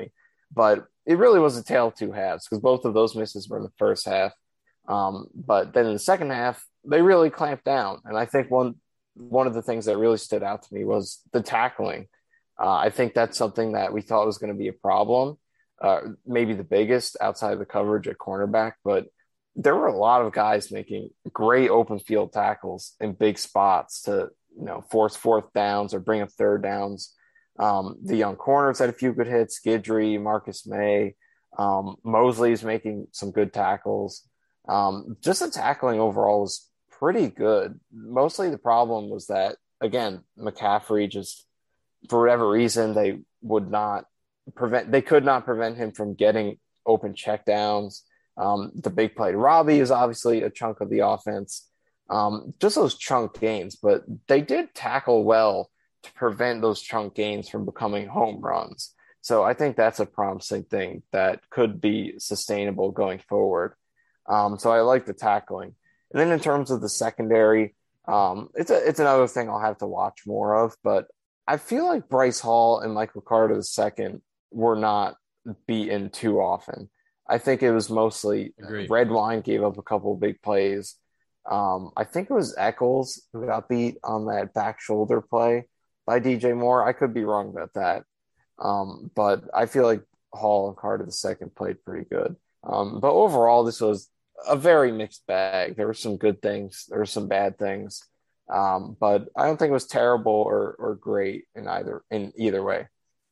But it really was a tale of two halves because both of those misses were in the first half. Um, but then in the second half, they really clamped down. And I think one one of the things that really stood out to me was the tackling. Uh, I think that's something that we thought was going to be a problem, uh, maybe the biggest outside of the coverage at cornerback. But there were a lot of guys making great open field tackles in big spots to, you know, force fourth downs or bring up third downs. Um, the young corners had a few good hits, Guidry, Marcus May, um, Mosley's making some good tackles. Um, just the tackling overall was pretty good. Mostly the problem was that, again, McCaffrey just, for whatever reason, they would not prevent, they could not prevent him from getting open checkdowns. Um, the big play to Robbie is obviously a chunk of the offense. Um, just those chunk gains, but they did tackle well to prevent those chunk gains from becoming home runs. So I think that's a promising thing that could be sustainable going forward. Um, so I like the tackling. And then in terms of the secondary, um, it's a, it's another thing I'll have to watch more of, but I feel like Bryce Hall and Michael Carter the second were not beaten too often. I think it was mostly Agreed. Redwine gave up a couple of big plays. Um, I think it was Eccles who got beat on that back shoulder play by D J Moore. I could be wrong about that. Um, but I feel like Hall and Carter the second played pretty good. Um, but overall, this was a very mixed bag. There were some good things. There were some bad things. Um, but I don't think it was terrible or, or great in either, in either way.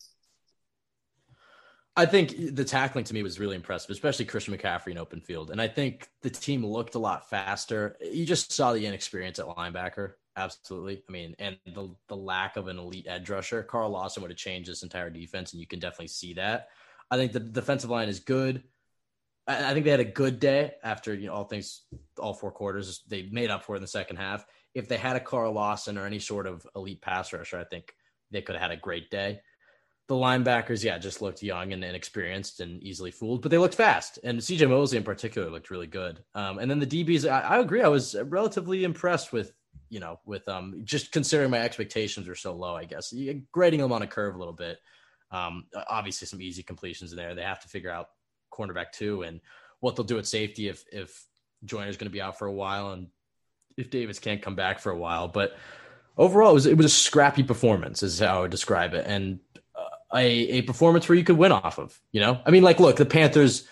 I think the tackling to me was really impressive, especially Christian McCaffrey in open field. And I think the team looked a lot faster. You just saw the inexperience at linebacker. Absolutely. I mean, and the the lack of an elite edge rusher. Carl Lawson would have changed this entire defense, and you can definitely see that. I think the defensive line is good. I, I think they had a good day after, you know, all things, all four quarters. They made up for it in the second half. If they had a Carl Lawson or any sort of elite pass rusher, I think they could have had a great day. The linebackers, yeah, just looked young and inexperienced and easily fooled, but they looked fast. And C J Mosley in particular looked really good. Um, and then the D Bs, I, I agree. I was relatively impressed with, you know, with um, just considering my expectations were so low, I guess. Grading them on a curve a little bit. Um, obviously, some easy completions in there. They have to figure out cornerback two and what they'll do at safety if if Joyner's going to be out for a while and if Davis can't come back for a while. But overall, it was it was a scrappy performance, is how I would describe it. And A, a performance where you could win off of, you know? I mean, like, look, the Panthers,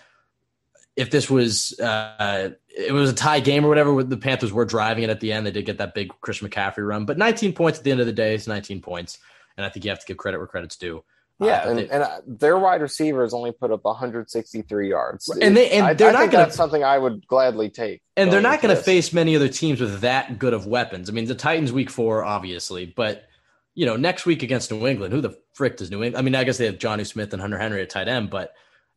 if this was, uh, it was a tie game or whatever, the Panthers were driving it at the end. They did get that big Christian McCaffrey run, but nineteen points at the end of the day is nineteen points. And I think you have to give credit where credit's due. Yeah, uh, and, they, and uh, their wide receivers only put up one hundred sixty-three yards. And they and they're I, I not think gonna, that's something I would gladly take. And they're not going to this. face many other teams with that good of weapons. I mean, the Titans week four, obviously, but you know, next week against New England, who the frick does New England? I mean, I guess they have Jonnu Smith and Hunter Henry at tight end, but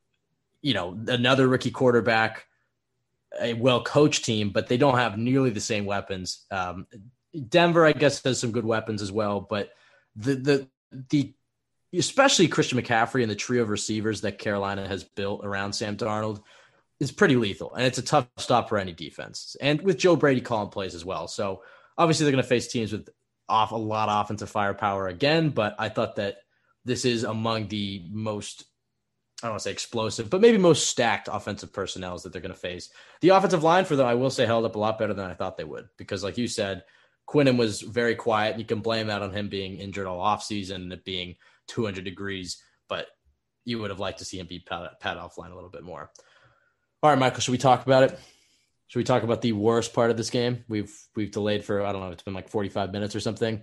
you know, another rookie quarterback, a well-coached team, but they don't have nearly the same weapons. Um, Denver, I guess, has some good weapons as well, but the the the especially Christian McCaffrey and the trio of receivers that Carolina has built around Sam Darnold is pretty lethal, and it's a tough stop for any defense. And with Joe Brady calling plays as well, so obviously they're going to face teams with off a lot of offensive firepower again. But I thought that this is among the most, I don't want to say explosive, but maybe most stacked offensive personnel that they're going to face. The offensive line for them, I will say, held up a lot better than I thought they would, because like you said, Quinnen was very quiet, and you can blame that on him being injured all offseason and it being two hundred degrees, but you would have liked to see him beat Pat, Pat offline a little bit more. All right, Michael, should we talk about it? Should we talk about the worst part of this game? We've we've delayed for, I don't know, it's been like forty-five minutes or something.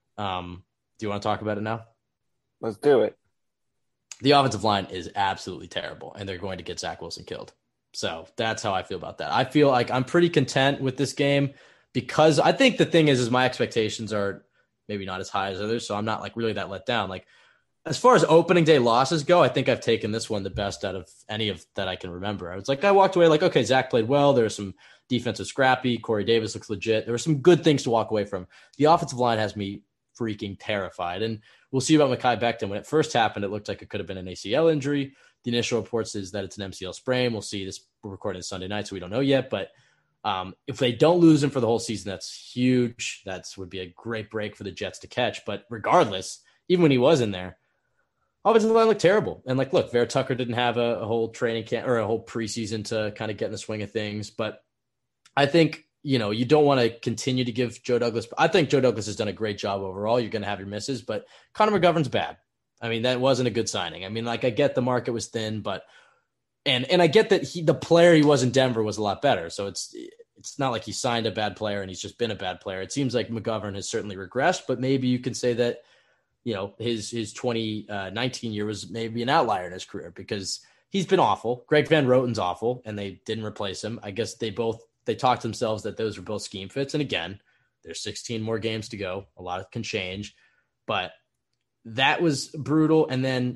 Um, do you want to talk about it now? Let's do it. The offensive line is absolutely terrible, and they're going to get Zach Wilson killed. So that's how I feel about that. I feel like I'm pretty content with this game, because I think the thing is, is my expectations are maybe not as high as others, so I'm not like really that let down. Like, as far as opening day losses go, I think I've taken this one the best out of any of that I can remember. I was like, I walked away like, okay, Zach played well. There was some defensive scrappy. Corey Davis looks legit. There were some good things to walk away from. The offensive line has me freaking terrified. And we'll see about Mekhi Becton. When it first happened, it looked like it could have been an A C L injury. The initial reports is that it's an M C L sprain. We'll see. This we're recording Sunday night, so we don't know yet. But um, if they don't lose him for the whole season, that's huge. That would be a great break for the Jets to catch. But regardless, even when he was in there, offensive line looked terrible. And like, look, Vera Tucker didn't have a, a whole training camp or a whole preseason to kind of get in the swing of things. But I think, you know, you don't want to continue to give Joe Douglas. I think Joe Douglas has done a great job overall. You're going to have your misses, but Connor McGovern's bad. I mean, that wasn't a good signing. I mean, like, I get the market was thin, but and and I get that he the player he was in Denver was a lot better. So it's it's not like he signed a bad player and he's just been a bad player. It seems like McGovern has certainly regressed, but maybe you can say that, you know, his his twenty nineteen year was maybe an outlier in his career because he's been awful. Greg Van Roten's awful, and they didn't replace him. I guess they both they talked themselves that those were both scheme fits. And again, there's sixteen more games to go. A lot can change, but that was brutal. And then,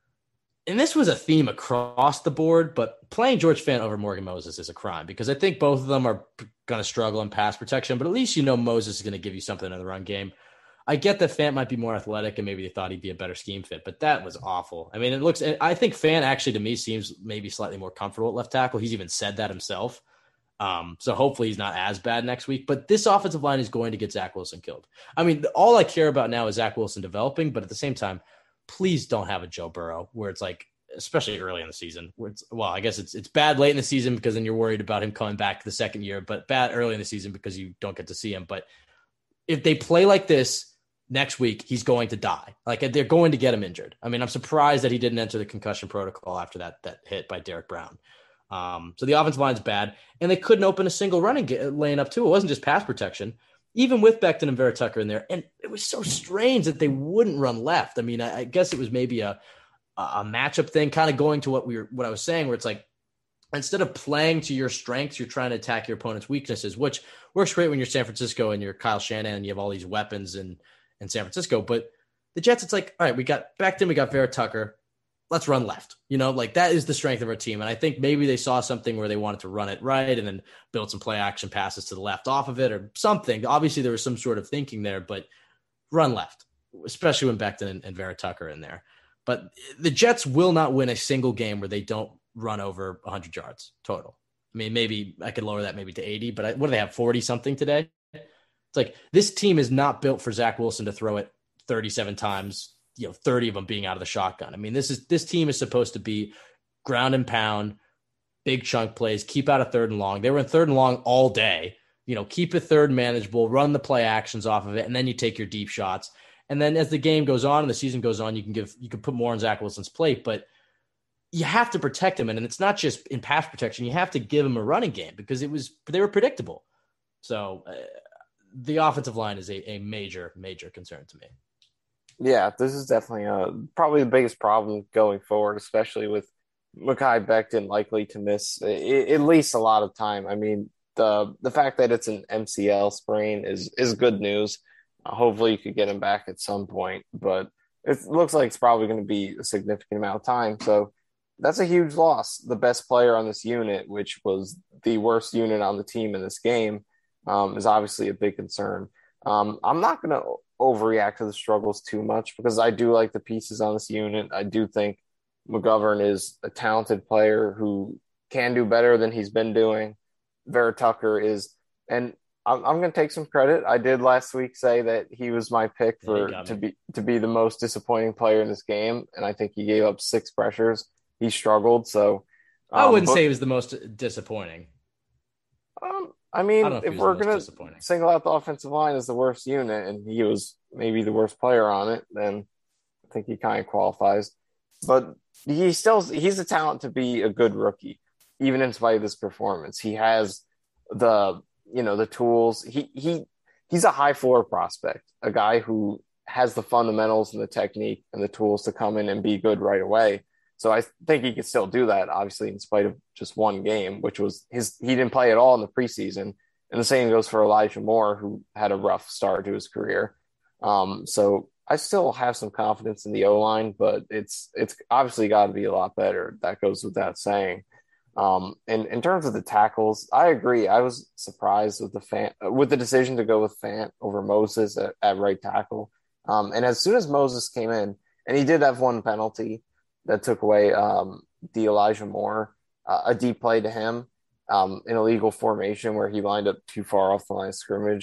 and this was a theme across the board, but playing George Fant over Morgan Moses is a crime because I think both of them are going to struggle in pass protection, but at least you know Moses is going to give you something in the run game. I get that Fant might be more athletic and maybe they thought he'd be a better scheme fit, but that was awful. I mean, it looks, I think Fant actually to me seems maybe slightly more comfortable at left tackle. He's even said that himself. Um, so hopefully he's not as bad next week, but this offensive line is going to get Zach Wilson killed. I mean, all I care about now is Zach Wilson developing, but at the same time, please don't have a Joe Burrow where it's like, especially early in the season where it's, well, I guess it's, it's bad late in the season because then you're worried about him coming back the second year, but bad early in the season because you don't get to see him. But if they play like this next week, he's going to die. Like they're going to get him injured. I mean, I'm surprised that he didn't enter the concussion protocol after that, that hit by Derek Brown. Um, so the offensive line's bad, and they couldn't open a single running ga- lane up too. It wasn't just pass protection, even with Becton and Vera Tucker in there. And it was so strange that they wouldn't run left. I mean, I, I guess it was maybe a, a matchup thing, kind of going to what we were, what I was saying, where it's like, instead of playing to your strengths, you're trying to attack your opponent's weaknesses, which works great when you're San Francisco and you're Kyle Shanahan and you have all these weapons in, in San Francisco. But the Jets, it's like, all right, we got Becton, we got Vera Tucker. Let's run left. You know, like that is the strength of our team. And I think maybe they saw something where they wanted to run it right and then build some play action passes to the left off of it or something. Obviously there was some sort of thinking there, but run left, especially when Becton and, and Vera Tucker are in there. But the Jets will not win a single game where they don't run over one hundred yards total. I mean, maybe I could lower that maybe to eighty, but I, what do they have, forty something today? It's like this team is not built for Zach Wilson to throw it thirty-seven times, you know, thirty of them being out of the shotgun. I mean, this is this team is supposed to be ground and pound, big chunk plays, keep out a third and long. They were in third and long all day. You know, keep a third manageable, run the play actions off of it, and then you take your deep shots. And then as the game goes on and the season goes on, you can give you can put more on Zach Wilson's plate, but you have to protect him. And it's not just in pass protection. You have to give him a running game because it was they were predictable. So uh, the offensive line is a, a major, major concern to me. Yeah, this is definitely uh, probably the biggest problem going forward, especially with Mekhi Becton likely to miss I- at least a lot of time. I mean, the the fact that it's an M C L sprain is is good news. Uh, hopefully, you could get him back at some point, but it looks like it's probably going to be a significant amount of time. So that's a huge loss. The best player on this unit, which was the worst unit on the team in this game, um, is obviously a big concern. Um, I'm not going to overreact to the struggles too much because I do like the pieces on this unit. I do think McGovern is a talented player who can do better than he's been doing. Vera Tucker is, and I'm, I'm going to take some credit. I did last week say that he was my pick for to be to be the most disappointing player in this game, and I think he gave up six pressures. He struggled, so um, I wouldn't but, say he was the most disappointing. Um, I mean, I if we're going to single out the offensive line as the worst unit, and he was maybe the worst player on it, then I think he kind of qualifies. But he still he's a talent to be a good rookie, even in spite of this performance. He has the you know the tools. He he he's a high floor prospect, a guy who has the fundamentals and the technique and the tools to come in and be good right away. So I think he could still do that, obviously, in spite of just one game, which was his. He didn't play at all in the preseason. And the same goes for Elijah Moore, who had a rough start to his career. Um, so I still have some confidence in the O-line, but it's it's obviously got to be a lot better. That goes without saying. Um, and in terms of the tackles, I agree. I was surprised with the fan, with the decision to go with Fant over Moses at, at right tackle. Um, and as soon as Moses came in, and he did have one penalty that took away um, the Elijah Moore, uh, a deep play to him um, in a legal formation where he lined up too far off the line of scrimmage.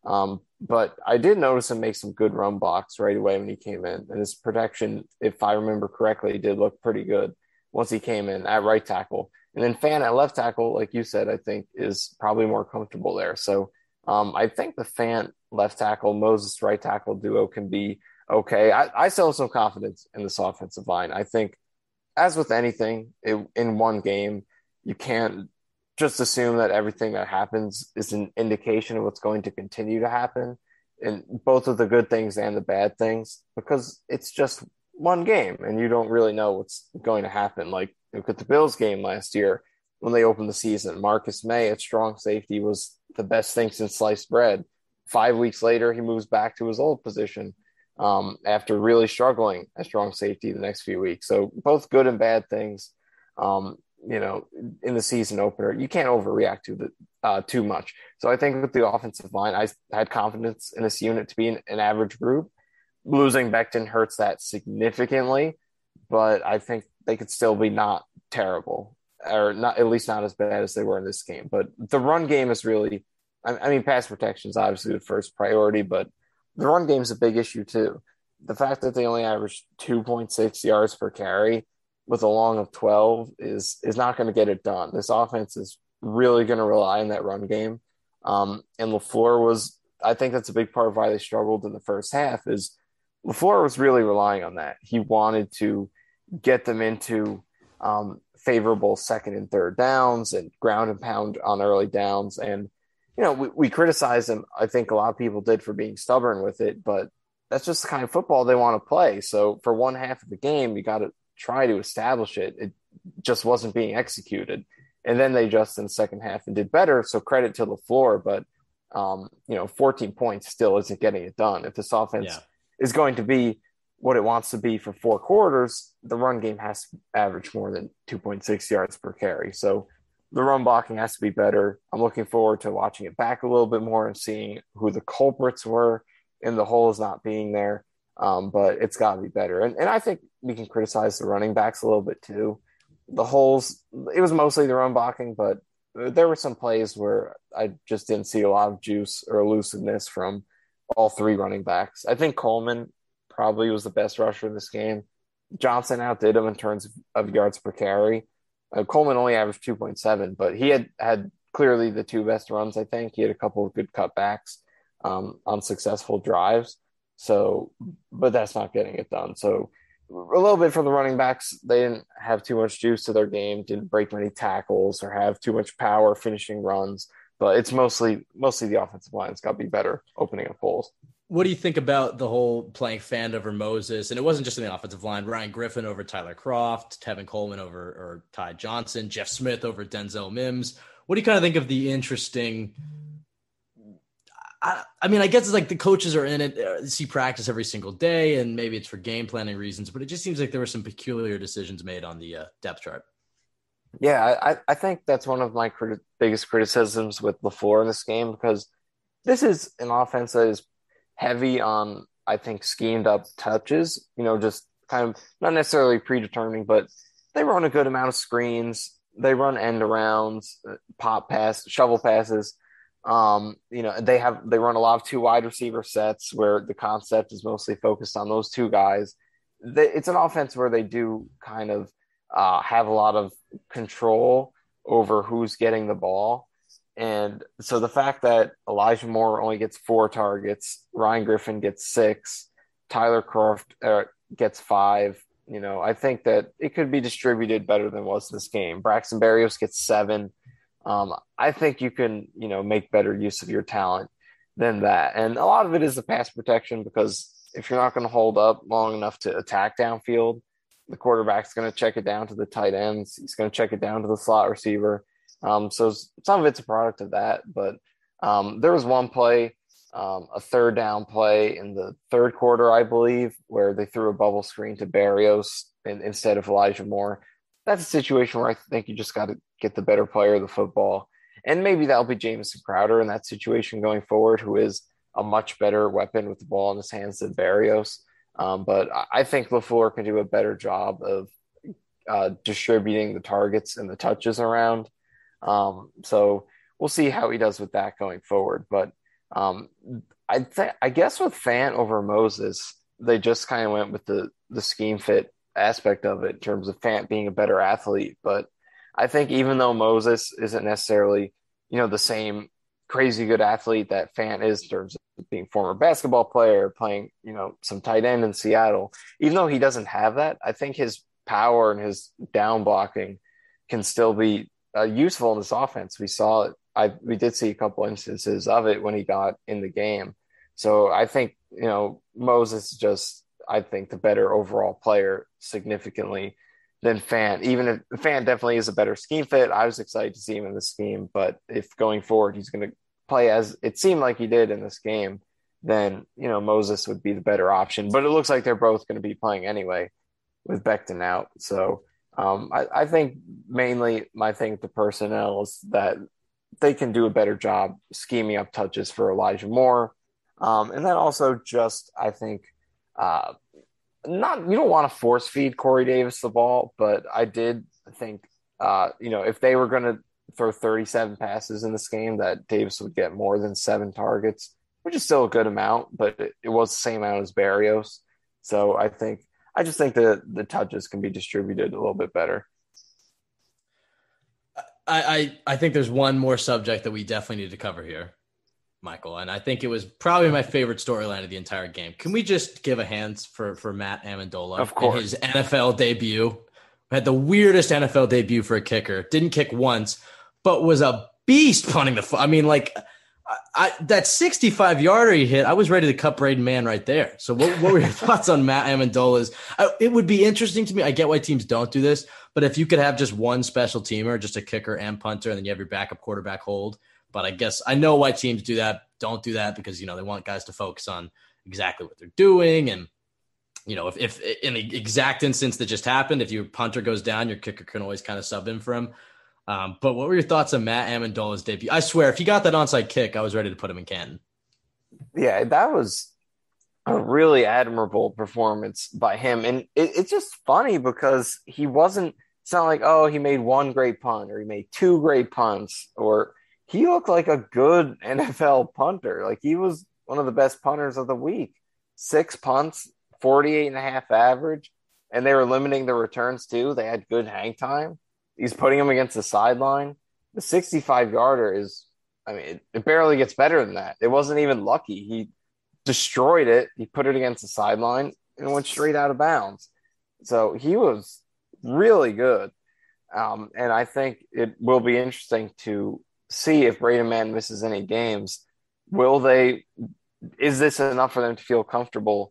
Um, but I did notice him make some good run blocks right away when he came in. And his protection, if I remember correctly, did look pretty good once he came in at right tackle. And then Fant at left tackle, like you said, I think is probably more comfortable there. So um, I think the Fant left tackle, Moses right tackle duo can be okay. I, I still have some confidence in this offensive line. I think, as with anything it, in one game, you can't just assume that everything that happens is an indication of what's going to continue to happen, and both of the good things and the bad things, because it's just one game and you don't really know what's going to happen. Like, look at the Bills game last year when they opened the season. Marcus May at strong safety was the best thing since sliced bread. Five weeks later, he moves back to his old position um, after really struggling at strong safety the next few weeks. So both good and bad things. Um, you know, in the season opener, you can't overreact to the uh, too much. So I think with the offensive line, I had confidence in this unit to be an, an average group. Losing Becton hurts that significantly, but I think they could still be not terrible, or not, at least not as bad as they were in this game. But the run game is really, I, I mean, pass protection is obviously the first priority, but the run game is a big issue too. The fact that they only averaged two point six yards per carry with a long of twelve is is not going to get it done. This offense is really going to rely on that run game. Um, and LaFleur was, I think that's a big part of why they struggled in the first half, is LaFleur was really relying on that. He wanted to get them into um, favorable second and third downs and ground and pound on early downs. And, you know, we, we criticize him. I think a lot of people did for being stubborn with it, but that's just the kind of football they want to play. So for one half of the game, you got to try to establish it. It just wasn't being executed. And then they adjusted in the second half and did better. So credit to LaFleur, but um, you know, fourteen points still isn't getting it done. If this offense yeah. is going to be what it wants to be for four quarters, the run game has to average more than two point six yards per carry. So the run blocking has to be better. I'm looking forward to watching it back a little bit more and seeing who the culprits were in the holes not being there. Um, but it's got to be better. And, and I think we can criticize the running backs a little bit too. The holes, it was mostly the run blocking, but there were some plays where I just didn't see a lot of juice or elusiveness from all three running backs. I think Coleman probably was the best rusher in this game. Johnson outdid him in terms of, of yards per carry. Uh, Coleman only averaged two point seven, but he had, had clearly the two best runs, I think. He had a couple of good cutbacks um, on successful drives. So, but that's not getting it done. So a little bit for the running backs. They didn't have too much juice to their game, didn't break many tackles or have too much power finishing runs, but it's mostly, mostly the offensive line's got to be better opening up holes. What do you think about the whole playing Fant over Moses? And it wasn't just in the offensive line, Ryan Griffin over Tyler Kroft, Tevin Coleman over, or Ty Johnson, Jeff Smith over Denzel Mims. What do you kind of think of the interesting, I, I mean, I guess it's like the coaches are in it, uh, see practice every single day, and maybe it's for game planning reasons, but it just seems like there were some peculiar decisions made on the uh, depth chart. Yeah, I, I think that's one of my criti- biggest criticisms with LaFleur in this game, because this is an offense that is heavy on, I think, schemed up touches, you know, just kind of not necessarily predetermining, but they run a good amount of screens. They run end arounds, pop pass, shovel passes. Um, you know, they have, they run a lot of two wide receiver sets where the concept is mostly focused on those two guys. They, it's an offense where they do kind of uh, have a lot of control over who's getting the ball. And so the fact that Elijah Moore only gets four targets, Ryan Griffin gets six, Tyler Kroft uh, gets five, you know, I think that it could be distributed better than was this game. Braxton Berrios gets seven. Um, I think you can, you know, make better use of your talent than that. And a lot of it is the pass protection, because if you're not going to hold up long enough to attack downfield, the quarterback's going to check it down to the tight ends. He's going to check it down to the slot receiver. Um, so some of it's a product of that, but um, there was one play, um, a third down play in the third quarter, I believe, where they threw a bubble screen to Berrios in, instead of Elijah Moore. That's a situation where I think you just got to get the better player of the football. And maybe that'll be Jamison Crowder in that situation going forward, who is a much better weapon with the ball in his hands than Berrios. Um, but I think LaFleur can do a better job of uh, distributing the targets and the touches around. Um, so we'll see how he does with that going forward. But Um, I think I guess with Fant over Moses, they just kind of went with the the scheme fit aspect of it in terms of Fant being a better athlete. But I think even though Moses isn't necessarily, you know, the same crazy good athlete that Fant is in terms of being a former basketball player, playing, you know, some tight end in Seattle, even though he doesn't have that, I think his power and his down blocking can still be uh, useful in this offense. We saw it. I we did see a couple instances of it when he got in the game. So I think, you know, Moses is just, I think, the better overall player significantly than Fant. Even if Fant definitely is a better scheme fit, I was excited to see him in the scheme. But if going forward he's going to play as it seemed like he did in this game, then, you know, Moses would be the better option. But it looks like they're both going to be playing anyway with Becton out. So um, I, I think mainly my thing with the personnel is that they can do a better job scheming up touches for Elijah Moore. Um, and then also just, I think, uh, not, you don't want to force feed Corey Davis the ball, but I did think, uh, you know, if they were going to throw thirty-seven passes in this game, that Davis would get more than seven targets, which is still a good amount, but it, it was the same amount as Berrios. So I think, I just think that the touches can be distributed a little bit better. I, I, I think there's one more subject that we definitely need to cover here, Michael, and I think it was probably my favorite storyline of the entire game. Can we just give a hands for, for Matt Amendola? Of course. And his N F L debut. Had the weirdest N F L debut for a kicker. Didn't kick once, but was a beast punting the – I mean, like I, I, that sixty-five-yarder he hit, I was ready to cut Braden Mann right there. So what, what were your thoughts on Matt Amendola's? I, it would be interesting to me. I get why teams don't do this, but if you could have just one special teamer, just a kicker and punter, and then you have your backup quarterback hold. But I guess I know why teams do that, don't do that, because, you know, they want guys to focus on exactly what they're doing. And, you know, if, if in the exact instance that just happened, if your punter goes down, your kicker can always kind of sub in for him. Um, but what were your thoughts on Matt Amendola's debut? I swear, if he got that onside kick, I was ready to put him in Canton. Yeah, that was a really admirable performance by him. And it, it's just funny because he wasn't, it's not like, oh, he made one great punt or he made two great punts, or he looked like a good N F L punter. Like, he was one of the best punters of the week. Six punts, forty-eight and a half average, and they were limiting the returns too. They had good hang time. He's putting him against the sideline. The sixty-five-yarder is, I mean, it, it barely gets better than that. It wasn't even lucky. He destroyed it. He put it against the sideline and went straight out of bounds. So he was really good. Um, and I think it will be interesting to see if Braden Mann misses any games. Will they, is this enough for them to feel comfortable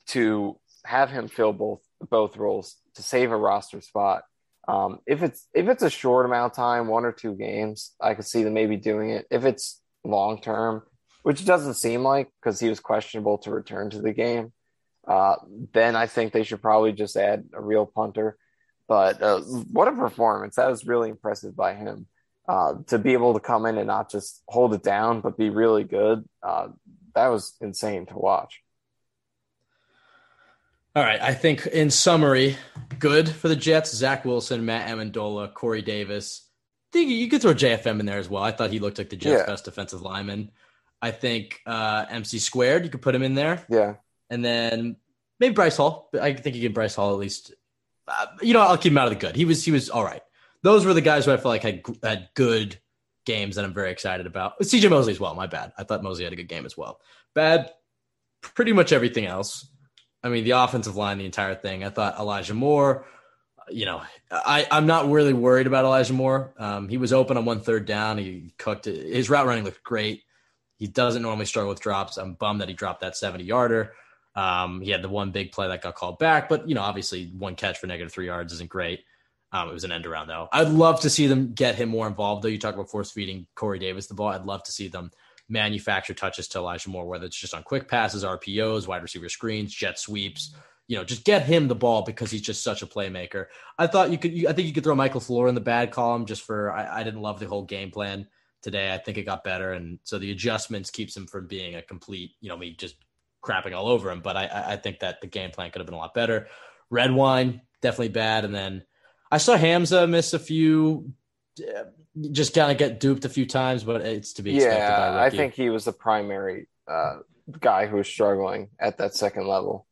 to have him fill both, both roles to save a roster spot? Um, if it's if it's a short amount of time, one or two games, I could see them maybe doing it. If it's long term, which doesn't seem like, because he was questionable to return to the game, uh, then I think they should probably just add a real punter. But uh, what a performance. That was really impressive by him. Uh, to be able to come in and not just hold it down, but be really good, uh, that was insane to watch. All right, I think in summary, good for the Jets. Zach Wilson, Matt Amendola, Corey Davis. I think you could throw J F M in there as well. I thought he looked like the Jets' Yeah. best defensive lineman. I think uh, M C Squared, you could put him in there. Yeah. And then maybe Bryce Hall. I think you get Bryce Hall at least. Uh, you know, I'll keep him out of the good. He was he was all right. Those were the guys who I felt like had had good games that I'm very excited about. C J Mosley as well, my bad. I thought Mosley had a good game as well. Bad, pretty much everything else. I mean, the offensive line, the entire thing. I thought Elijah Moore, you know, I, I'm not really worried about Elijah Moore. Um, he was open on one third down. He cooked it. His route running looked great. He doesn't normally struggle with drops. I'm bummed that he dropped that seventy-yarder. Um, he had the one big play that got called back, but, you know, obviously one catch for negative three yards isn't great. Um, it was an end around, though. I'd love to see them get him more involved, though. You talk about force-feeding Corey Davis the ball. I'd love to see them manufacture touches to Elijah Moore, whether it's just on quick passes, R P Os, wide receiver screens, jet sweeps. You know, just get him the ball because he's just such a playmaker. I thought you could. You, I think you could throw Michael Floor in the bad column just for. I, I didn't love the whole game plan today. I think it got better, and so the adjustments keeps him from being a complete. You know, me just crapping all over him. But I, I think that the game plan could have been a lot better. Red Wine definitely bad, and then I saw Hamza miss a few. just kind of get duped a few times, but it's to be expected by a Yeah, I rookie. think he was the primary uh, guy who was struggling at that second level.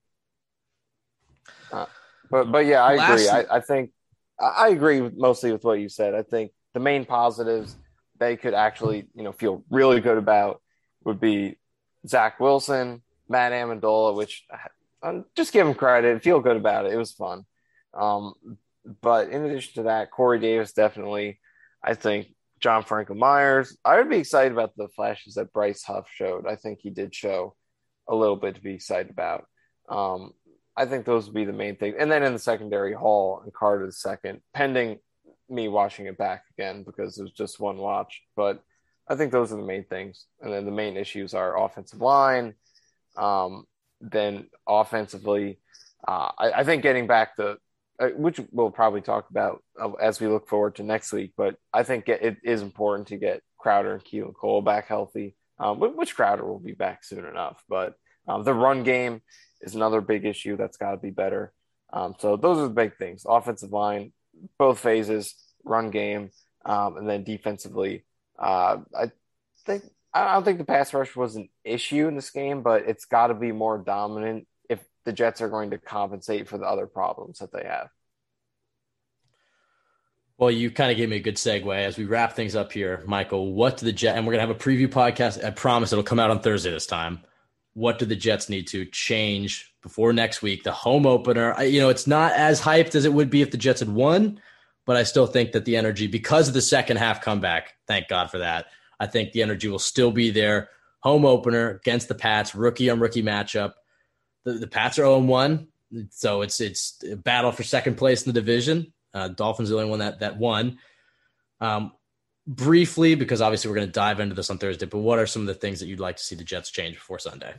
Uh, but but yeah, I agree. Lastly, I, I think I I agree with, mostly with what you said. I think the main positives they could actually you know feel really good about would be Zach Wilson, Matt Amendola, which um, just give him credit, feel good about it. It was fun. Um, but in addition to that, Corey Davis definitely. I think John Franklin Myers. I would be excited about the flashes that Bryce Huff showed. I think he did show a little bit to be excited about. Um, I think those would be the main things. And then in the secondary, Hall and Carter the second, pending me watching it back again because it was just one watch. But I think those are the main things. And then the main issues are offensive line. Um, then offensively, uh, I, I think getting back the uh, which we'll probably talk about uh, as we look forward to next week. But I think it, it is important to get Crowder and Keelan Cole back healthy, um, which Crowder will be back soon enough. But um, the run game is another big issue that's got to be better. Um, so those are the big things: offensive line, both phases, run game, um, and then defensively. Uh, I think I don't think the pass rush was an issue in this game, but it's got to be more dominant if the Jets are going to compensate for the other problems that they have. Well, you kind of gave me a good segue as we wrap things up here, Michael. What do the Jets, and we're going to have a preview podcast. I promise it'll come out on Thursday this time. What do the Jets need to change before next week? The home opener, I, you know, it's not as hyped as it would be if the Jets had won, but I still think that the energy, because of the second half comeback, thank God for that, I think the energy will still be there. Home opener against the Pats, rookie on rookie matchup. The, the Pats are oh and one, so it's it's a battle for second place in the division. Uh, Dolphins are the only one that, that won. Um, briefly, because obviously we're going to dive into this on Thursday, but what are some of the things that you'd like to see the Jets change before Sunday?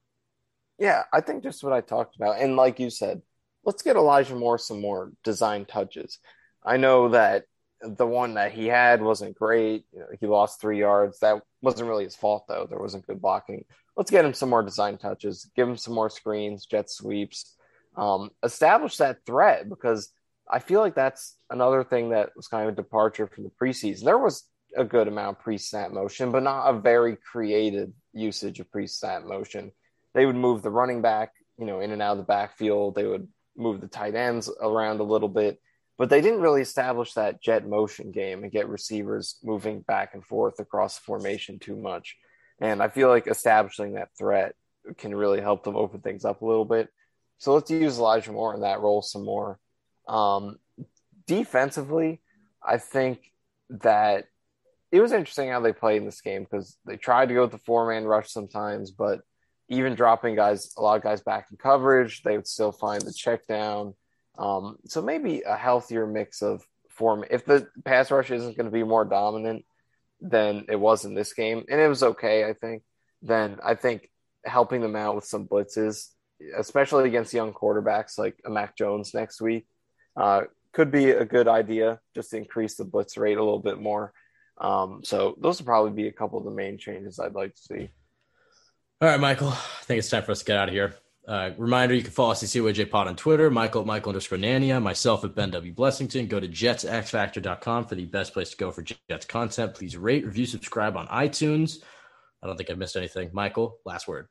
Yeah, I think just what I talked about. And like you said, let's get Elijah Moore some more design touches. I know that the one that he had wasn't great. You know, he lost three yards. That wasn't really his fault, though. There wasn't good blocking. Let's get him some more design touches, give him some more screens, jet sweeps, um, establish that threat, because I feel like that's another thing that was kind of a departure from the preseason. There was a good amount of pre-snap motion, but not a very creative usage of pre-snap motion. They would move the running back, you know, in and out of the backfield. They would move the tight ends around a little bit, but they didn't really establish that jet motion game and get receivers moving back and forth across the formation too much. And I feel like establishing that threat can really help them open things up a little bit. So let's use Elijah Moore in that role some more. Um, defensively, I think that it was interesting how they played in this game because they tried to go with the four-man rush sometimes, but even dropping guys, a lot of guys back in coverage, they would still find the check down. Um, so maybe a healthier mix of form. If the pass rush isn't going to be more dominant than it was in this game, and it was okay, I think, then I think helping them out with some blitzes, especially against young quarterbacks like a Mac Jones next week, uh, could be a good idea just to increase the blitz rate a little bit more. Um, so those would probably be a couple of the main changes I'd like to see. All right, Michael, I think it's time for us to get out of here. Uh, reminder, you can follow us at C Y J Pod on Twitter, Michael at Michael underscore Nania, myself at Ben W. Blessington. Go to jets x factor dot com for the best place to go for Jets content. Please rate, review, subscribe on iTunes. I don't think I've missed anything. Michael, last word.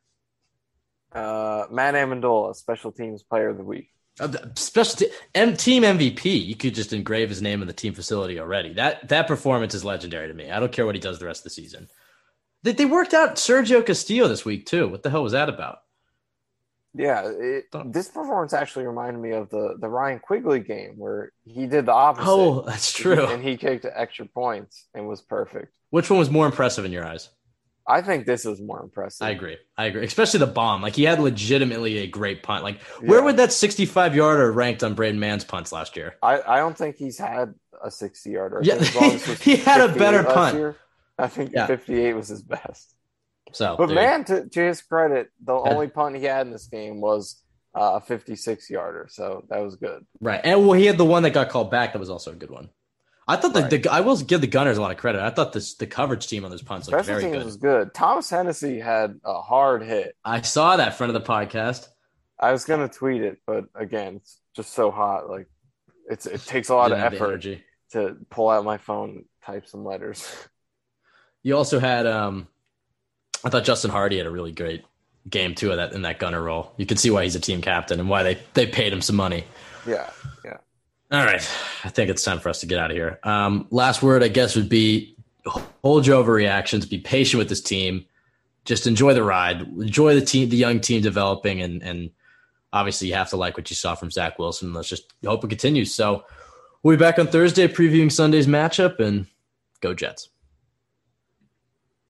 Uh, Matt Amendola, special teams player of the week. Uh, special te- M- team M V P. You could just engrave his name in the team facility already. That that performance is legendary to me. I don't care what he does the rest of the season. They, they worked out Sergio Castillo this week too. What the hell was that about? Yeah, it, this performance actually reminded me of the, the Ryan Quigley game where he did the opposite. Oh, that's true. And he kicked extra points and was perfect. Which one was more impressive in your eyes? I think this is more impressive. I agree. I agree. Especially the bomb. Like, he had legitimately a great punt. Like, where yeah. would that sixty-five-yarder ranked on Braden Mann's punts last year? I, I don't think he's had a sixty-yarder. Yeah, he had a better punt. Year, I think yeah. fifty-eight was his best. So, But, dude. man, to, to his credit, the only punt he had in this game was uh, a fifty-six-yarder. So that was good. Right. And, well, he had the one that got called back that was also a good one. I thought the, right. the I will give the Gunners a lot of credit. I thought this the coverage team on those punts looked Special very teams good. was good. Thomas Hennessy had a hard hit. I saw that front of the podcast. I was gonna tweet it, but again, it's just so hot. Like it's it takes a lot of effort energy to pull out my phone type some letters. You also had, um, I thought Justin Hardy had a really great game too of that in that gunner role. You can see why he's a team captain and why they, they paid him some money. Yeah, yeah. All right. I think it's time for us to get out of here. Um, last word, I guess, would be hold your overreactions, be patient with this team, just enjoy the ride, enjoy the team, the young team developing, and and obviously you have to like what you saw from Zach Wilson. Let's just hope it continues. So we'll be back on Thursday previewing Sunday's matchup, and go Jets.